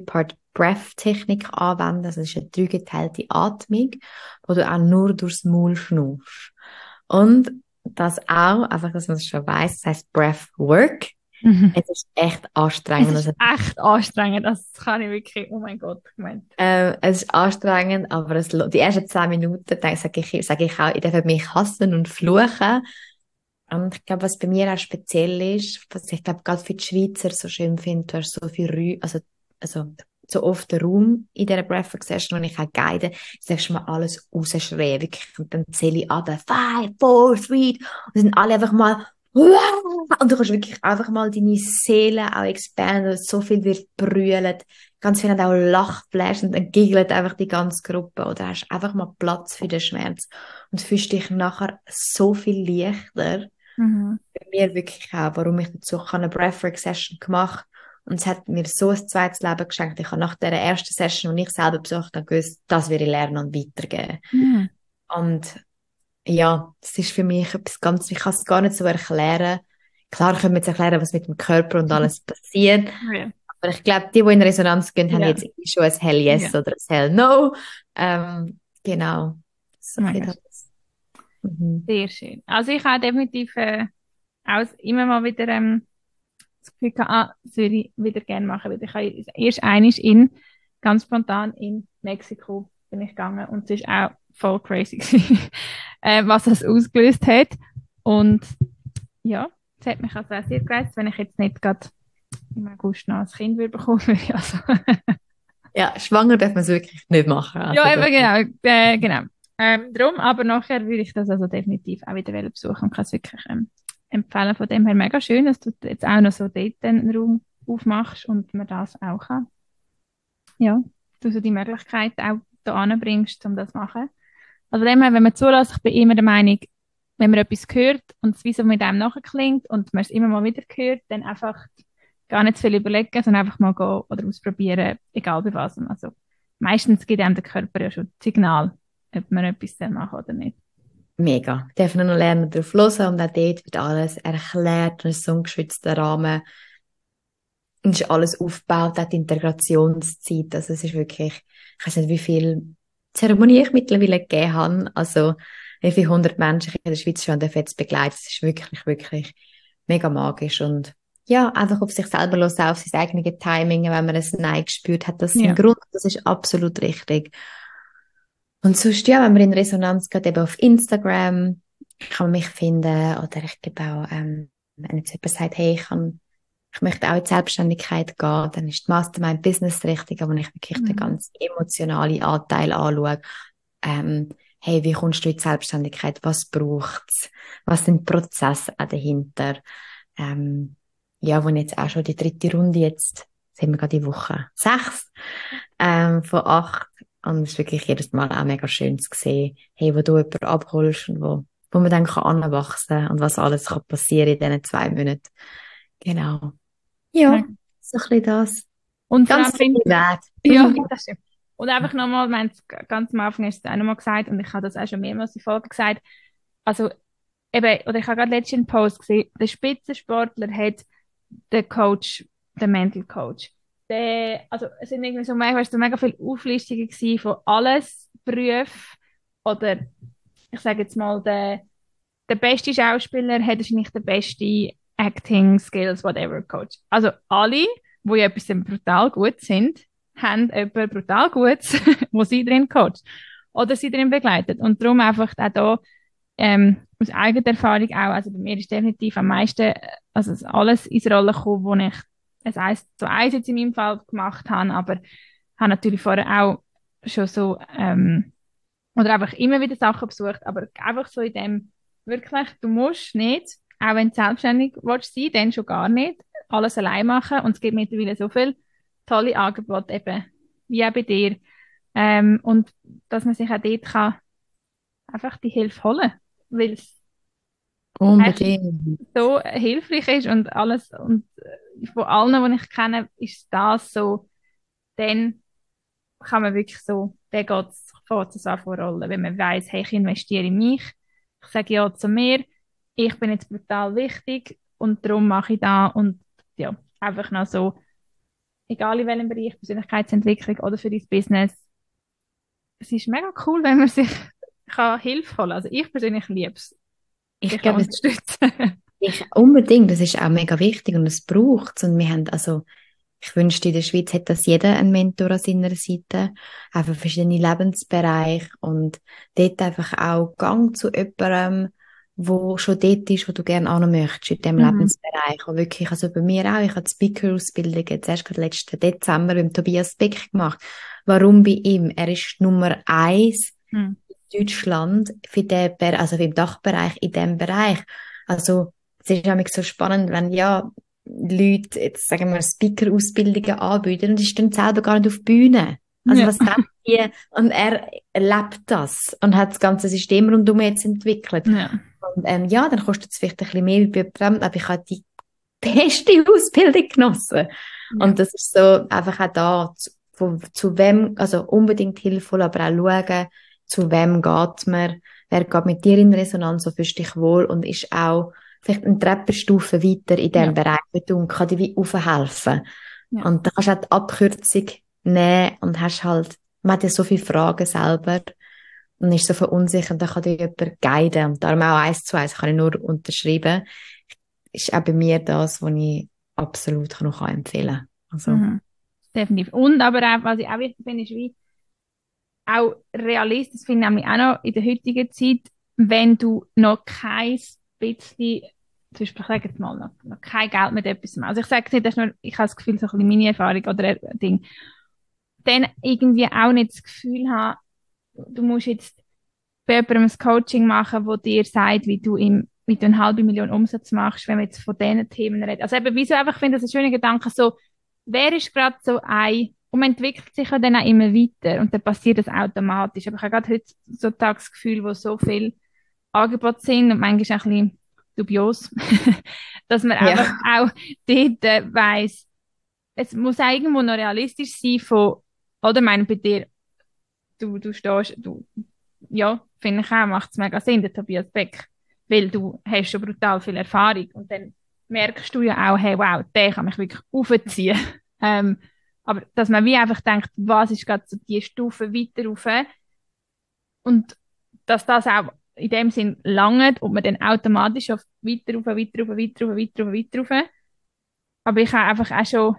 Three-Part-Breath-Technik anwenden. Also das ist eine dreigeteilte Atmung, wo du auch nur durchs Maul schnaufst. Und das auch, einfach, dass man es schon weiss, das heisst Breathwork. Mhm. Es ist echt Es anstrengend. ist Also, echt anstrengend, das kann ich wirklich, oh mein Gott, gemeint. äh, es ist anstrengend, aber es, lo- die ersten zehn Minuten, dann sage ich, sage ich auch, ich darf mich hassen und fluchen. Und ich glaube, was bei mir auch speziell ist, was ich glaube, gerade für die Schweizer so schön finde, du hast so viel Räume, also, also, so oft der Raum in dieser Breathwork Session, wo ich auch guide, sagst du mal alles rausschreien, wirklich. Und dann zähle ich ab, five, four, three, und dann sind alle einfach mal, und du kannst wirklich einfach mal deine Seele auch expanden, so viel wird brüllt, ganz viele haben auch Lachflash und dann giggelt einfach die ganze Gruppe, oder hast einfach mal Platz für den Schmerz und fühlst dich nachher so viel leichter. Mhm. Bei mir wirklich auch, warum ich dazu ich habe eine Breathwork-Session gemacht und es hat mir so ein zweites Leben geschenkt. Ich habe nach der ersten Session, die ich selber besucht habe, gewusst, das will ich lernen und weitergeben. Mhm. Und ja, das ist für mich etwas ganz, ich kann es gar nicht so erklären. Klar können wir jetzt erklären, was mit dem Körper und alles passiert, Ja. aber ich glaube, die, die in Resonanz gehen, haben Ja. jetzt irgendwie schon ein Hell Yes Ja. oder ein Hell No. Ähm, genau. So Oh mein viel Gott. das. Mhm. Sehr schön. Also ich habe definitiv äh, auch immer mal wieder ähm, das Gefühl gehabt, ah, das würde ich wieder gerne machen. Weil ich habe erst einmal in, ganz spontan in Mexiko bin ich gegangen und es war auch voll crazy gewesen, äh, was das ausgelöst hat. Und ja, es hat mich also auch sehr gereizt, wenn ich jetzt nicht gerade im August noch ein Kind würde bekommen würde. Also, Ja, schwanger darf man es wirklich nicht machen. Also ja, das, eben genau. Äh, genau. Ähm, drum, aber nachher würde ich das also definitiv auch wieder wollen besuchen und kann es wirklich ähm, empfehlen. Von dem her mega schön, dass du jetzt auch noch so dort einen Raum aufmachst und man das auch kann. Ja, du so die Möglichkeit auch da anbringst, um das zu machen. Also von dem her, wenn man zulässt, ich bin immer der Meinung, wenn man etwas hört und es wie so mit einem nachklingt und man es immer mal wieder hört, dann einfach gar nicht zu viel überlegen, sondern einfach mal gehen oder ausprobieren, egal bei was. Also meistens gibt einem der Körper ja schon das Signal, ob man etwas dann macht oder nicht. Mega. Dürfen noch lernen, darauf hören und auch dort wird alles erklärt und es ist so ein geschützter Rahmen. Und es ist alles aufgebaut, auch die Integrationszeit. Also es ist wirklich, ich weiß nicht, wie viel Zeremonie ich mittlerweile gegeben habe. Also wie viele hundert Menschen ich in der Schweiz schon jetzt begleitet. Es ist wirklich, wirklich mega magisch. Und ja, einfach auf sich selber hören, auf sein eigenes Timing. Wenn man ein Nein gespürt hat, das ist Ja. ein Grund, das ist absolut richtig. Und sonst, ja, wenn man in Resonanz geht, eben auf Instagram, kann man mich finden. Oder ich gebe auch, ähm, wenn jetzt jemand sagt, hey, ich kann ich möchte auch in die Selbstständigkeit gehen, dann ist die Mastermind Business richtig, aber ich wirklich mhm. den ganzen emotionalen Anteil anschaue. Ähm, hey, wie kommst du in die Selbstständigkeit? Was braucht's? Was sind die Prozesse auch dahinter? Ähm, ja, wo ich jetzt auch schon die dritte Runde jetzt, sind wir gerade die Woche sechs, ähm, von acht. Und es ist wirklich jedes Mal auch mega schön zu sehen, hey, wo du jemanden abholst und wo, wo man dann kann anwachsen und was alles kann passieren in diesen zwei Monaten. Genau. Ja, ja, so ein bisschen das. Und vor Ganz allem, Weg. Ja, das stimmt. Und einfach nochmal, wir haben es ganz am Anfang hast du es auch nochmal gesagt, und ich habe das auch schon mehrmals in Folge gesagt, also eben, oder ich habe gerade letztens einen Post gesehen, der Spitzensportler hat den Coach, den Mental Coach. Der, also es sind irgendwie so mega, weißt du, mega viele Auflistungen gewesen von alles Berufen, oder ich sage jetzt mal, der, der beste Schauspieler hat wahrscheinlich den besten Acting Skills, whatever, Coach. Also alle, die ja etwas brutal gut sind, haben etwas brutal Gutes, wo sie drin coacht oder sie drin begleitet. Und darum einfach auch da, ähm, aus eigener Erfahrung auch, also bei mir ist definitiv am meisten, also alles ins Rollen gekommen, wo ich es eins zu eins jetzt in meinem Fall gemacht habe, aber habe natürlich vorher auch schon so, ähm, oder einfach immer wieder Sachen besucht, aber einfach so in dem, wirklich, du musst nicht, auch wenn du selbstständig willst sein, dann schon gar nicht, alles allein machen. Und es gibt mittlerweile so viele tolle Angebote eben, wie auch bei dir. Ähm, und dass man sich auch dort kann, einfach die Hilfe holen, weil es Unbedingt. so hilfreich ist und alles, und äh, von allen, die ich kenne, ist das so, dann kann man wirklich so, dann geht es fängt es an vorrollen, wenn man weiss, hey, ich investiere in mich, ich sage ja zu mir, ich bin jetzt brutal wichtig und darum mache ich da, und ja, einfach noch so, egal in welchem Bereich, Persönlichkeitsentwicklung oder für dein Business, es ist mega cool, wenn man sich kann Hilfe holen. Also ich persönlich liebe es. Ich Ich glaube, kann unterstützen. ich, unbedingt, das ist auch mega wichtig und es braucht es. Und wir haben, also, ich wünschte, in der Schweiz hätte das jeder einen Mentor an seiner Seite, einfach verschiedene Lebensbereiche und dort einfach auch Gang zu jemandem, wo schon dort ist, wo du gerne auch noch möchtest, in diesem Mhm. Lebensbereich. Und wirklich, also bei mir auch, ich habe die Speaker-Ausbildung jetzt erst gerade letzten Dezember beim Tobias Beck gemacht. Warum bei ihm? Er ist Nummer eins Mhm. in Deutschland für den, Ber- also im Dachbereich, in diesem Bereich. Also, es ist nämlich so spannend, wenn ja Leute, jetzt sagen wir, Speaker-Ausbildungen anbieten und die stehen selber gar nicht auf die Bühne. Also Ja. was denkt ihr? Und er erlebt das und hat das ganze System rundum jetzt entwickelt. Ja. Und ähm, ja, dann kostet es vielleicht ein bisschen mehr wie bei jemandem, aber ich habe die beste Ausbildung genossen. Ja. Und das ist so einfach auch da, zu, von, zu wem, also unbedingt hilfvoll, aber auch schauen, zu wem geht man, wer geht mit dir in Resonanz, so fühlst du dich wohl und ist auch vielleicht eine Treppenstufe weiter in diesem Ja. Bereich mit und kann dir wie aufhelfen. Ja. Und dann kannst du auch die Abkürzung nehmen und hast halt, man hat ja so viele Fragen selber und ist so verunsichert, dann kann dir jemand guiden und darum auch eins zu eins kann ich nur unterschreiben. Ist auch bei mir das, was ich absolut noch empfehlen kann. Also. Mhm. Definitiv. Und aber auch, was ich auch wichtig finde, ist wie auch Realist, das finde ich nämlich auch noch in der heutigen Zeit, wenn du noch kein bisschen, zum Beispiel, ich sage jetzt mal, noch, noch kein Geld mit etwas mehr. Also ich sage nicht, das ist nur, ich habe das Gefühl, so ein bisschen meine Erfahrung oder ein Ding. Dann irgendwie auch nicht das Gefühl haben, du musst jetzt bei jemandem ein Coaching machen, wo dir sagt, wie du im wie du eine halbe Million Umsatz machst, wenn wir jetzt von diesen Themen reden. Also eben, wieso einfach, ich finde das ein schöner Gedanke, so, wer ist gerade so ein, und man entwickelt sich ja dann auch immer weiter und dann passiert das automatisch. Aber ich habe gerade heute so ein Tagesgefühl, wo so viel Angebote sind und manchmal auch ein bisschen dubios, dass man Ja. einfach auch dort äh, weiss, es muss auch irgendwo noch realistisch sein von, oder meine bei dir, du, du stehst, du, ja, finde ich auch, macht es mega Sinn, der Tobias Beck, weil du hast schon brutal viel Erfahrung und dann merkst du ja auch, hey, wow, der kann mich wirklich aufziehen. ähm, aber dass man wie einfach denkt, was ist gerade so die Stufe weiter rauf und dass das auch in dem Sinn langt und man dann automatisch auf weiter rauf, weiter rauf, weiter rauf, weiter rauf, weiter rauf. Aber ich habe einfach auch schon,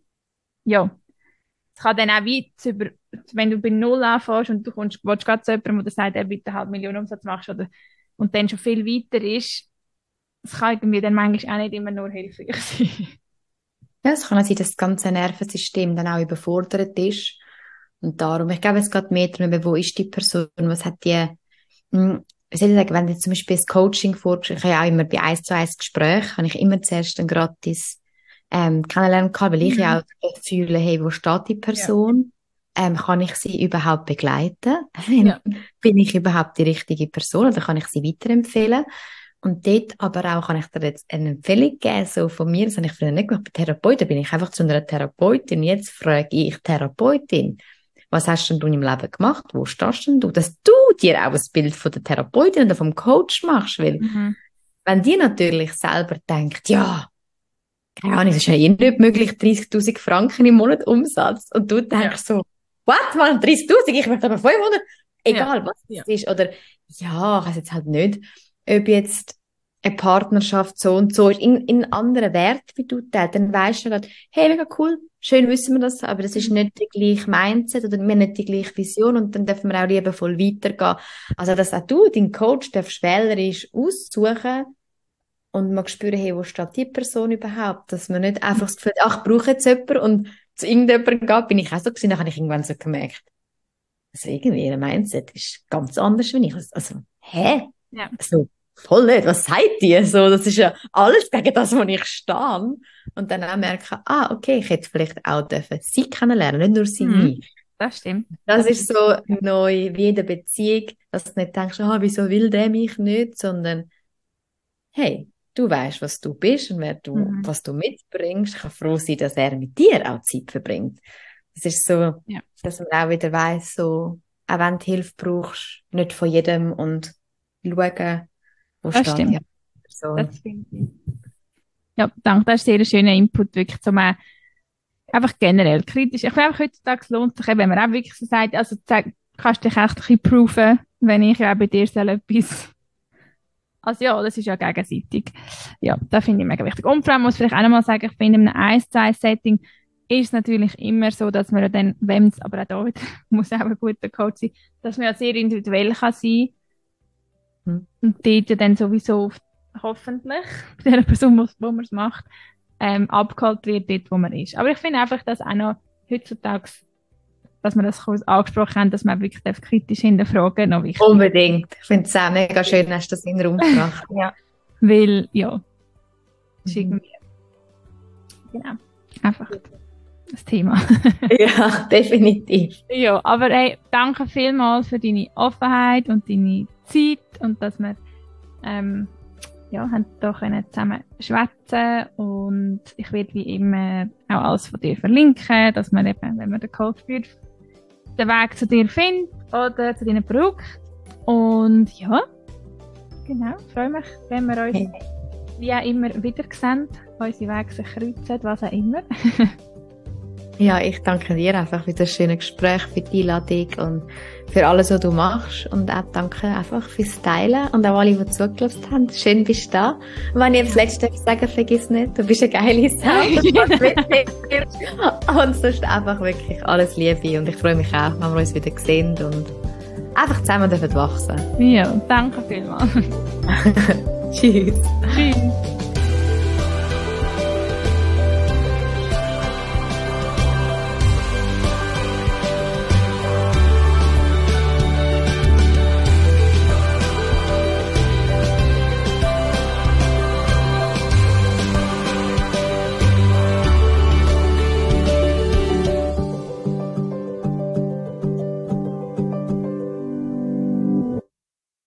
ja, es kann dann auch weit über, wenn du bei Null anfängst und du kommst, willst gerade zu jemandem, der sagt, er bitte eine halbe Million Umsatz machst oder, und dann schon viel weiter ist, es kann irgendwie dann manchmal auch nicht immer nur hilfreich sein. Ja, es kann auch sein, dass das ganze Nervensystem dann auch überfordert ist. Und darum, ich glaube, es geht mehr darum, wo ist die Person, was hat die, hm, wie soll ich sagen, wenn du zum Beispiel das Coaching vorgestellt, ich habe ja auch immer bei eins zu eins Gespräch, habe ich immer zuerst ein gratis ähm, kennenlernen kann, weil ich ja Mhm. auch fühle, hey, wo steht die Ja. Person? Ähm, kann ich sie überhaupt begleiten? Ja. Bin ich überhaupt die richtige Person oder kann ich sie weiterempfehlen? Und dort aber auch kann ich dir jetzt eine Empfehlung geben, so von mir, das habe ich früher nicht gemacht, bei Therapeuten bin ich einfach zu einer Therapeutin. Jetzt frage ich Therapeutin, was hast denn du im Leben gemacht? Wo stehst denn du? Dass du dir auch ein Bild von der Therapeutin oder vom Coach machst, weil Mhm. wenn die natürlich selber denkt, ja, keine Ahnung, es ist ja eh nicht möglich, dreißigtausend Franken im Monat Umsatz. Und du denkst Ja. so, what, man, dreißigtausend, ich möchte aber fünfhundert. Ja. Egal, was Ja. es ist. Oder, ja, ich weiß jetzt halt nicht, ob jetzt eine Partnerschaft so und so ist, in, in anderen Wert wie du teilst, dann weisst du gerade, hey, mega cool, schön wissen wir das, aber das ist Mhm. nicht die gleiche Mindset oder wir haben nicht die gleiche Vision und dann dürfen wir auch liebevoll weitergehen. Also, dass auch du, dein Coach, darfst wählerisch aussuchen, und man spüren, hey, wo steht die Person überhaupt? Dass man nicht einfach das Gefühl hat, ach, ich brauche jetzt jemanden und zu irgendjemandem geht, bin ich auch so gewesen, dann habe ich irgendwann so gemerkt, also irgendwie ihr Mindset ist ganz anders wie ich. Also, hä? Ja. Also, voll nicht, was sagt ihr? So, das ist ja alles gegen das, wo ich stehe. Und dann auch merken, ah, okay, ich hätte vielleicht auch dürfen sie kennenlernen, nicht nur sie Mhm. mich. Das stimmt. Das Das ist stimmt. so Ja. neu wie in der Beziehung, dass du nicht denkst, ah, wieso will der mich nicht, sondern hey, du weißt, was du bist und wer du, Mhm. was du mitbringst. Ich kann froh sein, dass er mit dir auch Zeit verbringt. Das ist so, Ja. dass man auch wieder weiss, so, auch wenn du Hilfe brauchst, nicht von jedem und schauen, wo Das steht die stimmt. Person. Das stimmt. Ja, danke, das ist sehr ein schöner Input, wirklich zum äh, einfach generell kritisch. Ich finde einfach heutzutage lohnt sich, eben, wenn man auch wirklich so sagt, also zeig, kannst dich echt ein bisschen proven, wenn ich ja auch bei dir soll etwas. Also ja, das ist ja gegenseitig. Ja, das finde ich mega wichtig. Und vor allem muss ich vielleicht auch nochmal sagen, ich finde, in einem eins zu eins Setting ist es natürlich immer so, dass man ja dann, wenn es, aber auch da wieder, muss auch ein guter Coach sein, dass man ja sehr individuell kann sein Hm. und dort ja dann sowieso hoffentlich bei der Person, wo wo man es macht, ähm, abgeholt wird, dort wo man ist. Aber ich finde einfach, dass auch noch heutzutage, dass wir das kurz angesprochen haben, dass man wirklich darf kritisch hinterfragen, noch wichtig. Unbedingt. Ich finde es auch mega schön, hast du das in den Raum gebracht. Ja, weil, ja, ist Mhm. irgendwie, genau, einfach das Thema. Ja, definitiv. Ja, aber hey, danke vielmals für deine Offenheit und deine Zeit und dass wir ähm, ja, haben da können zusammen schwätzen und ich werde wie immer auch alles von dir verlinken, dass man eben, wenn man den Code führt, den Weg zu dir findet oder zu deinen Produkten. Und ja, genau, freue mich, wenn wir uns Hey. wie auch immer wieder sehen, unsere Wege sich kreuzen, was auch immer. Ja, ich danke dir einfach für das schöne Gespräch, für die Einladung und für alles, was du machst. Und auch danke einfach fürs Teilen und auch alle, die zugelassen haben. Schön bist du da. Und wenn ich das Letzte sagen, vergiss nicht, du bist eine geile Sau. Und sonst einfach wirklich alles Liebe. Und ich freue mich auch, wenn wir uns wieder sehen und einfach zusammen dürfen wachsen. Ja, danke vielmals. Tschüss. Tschüss.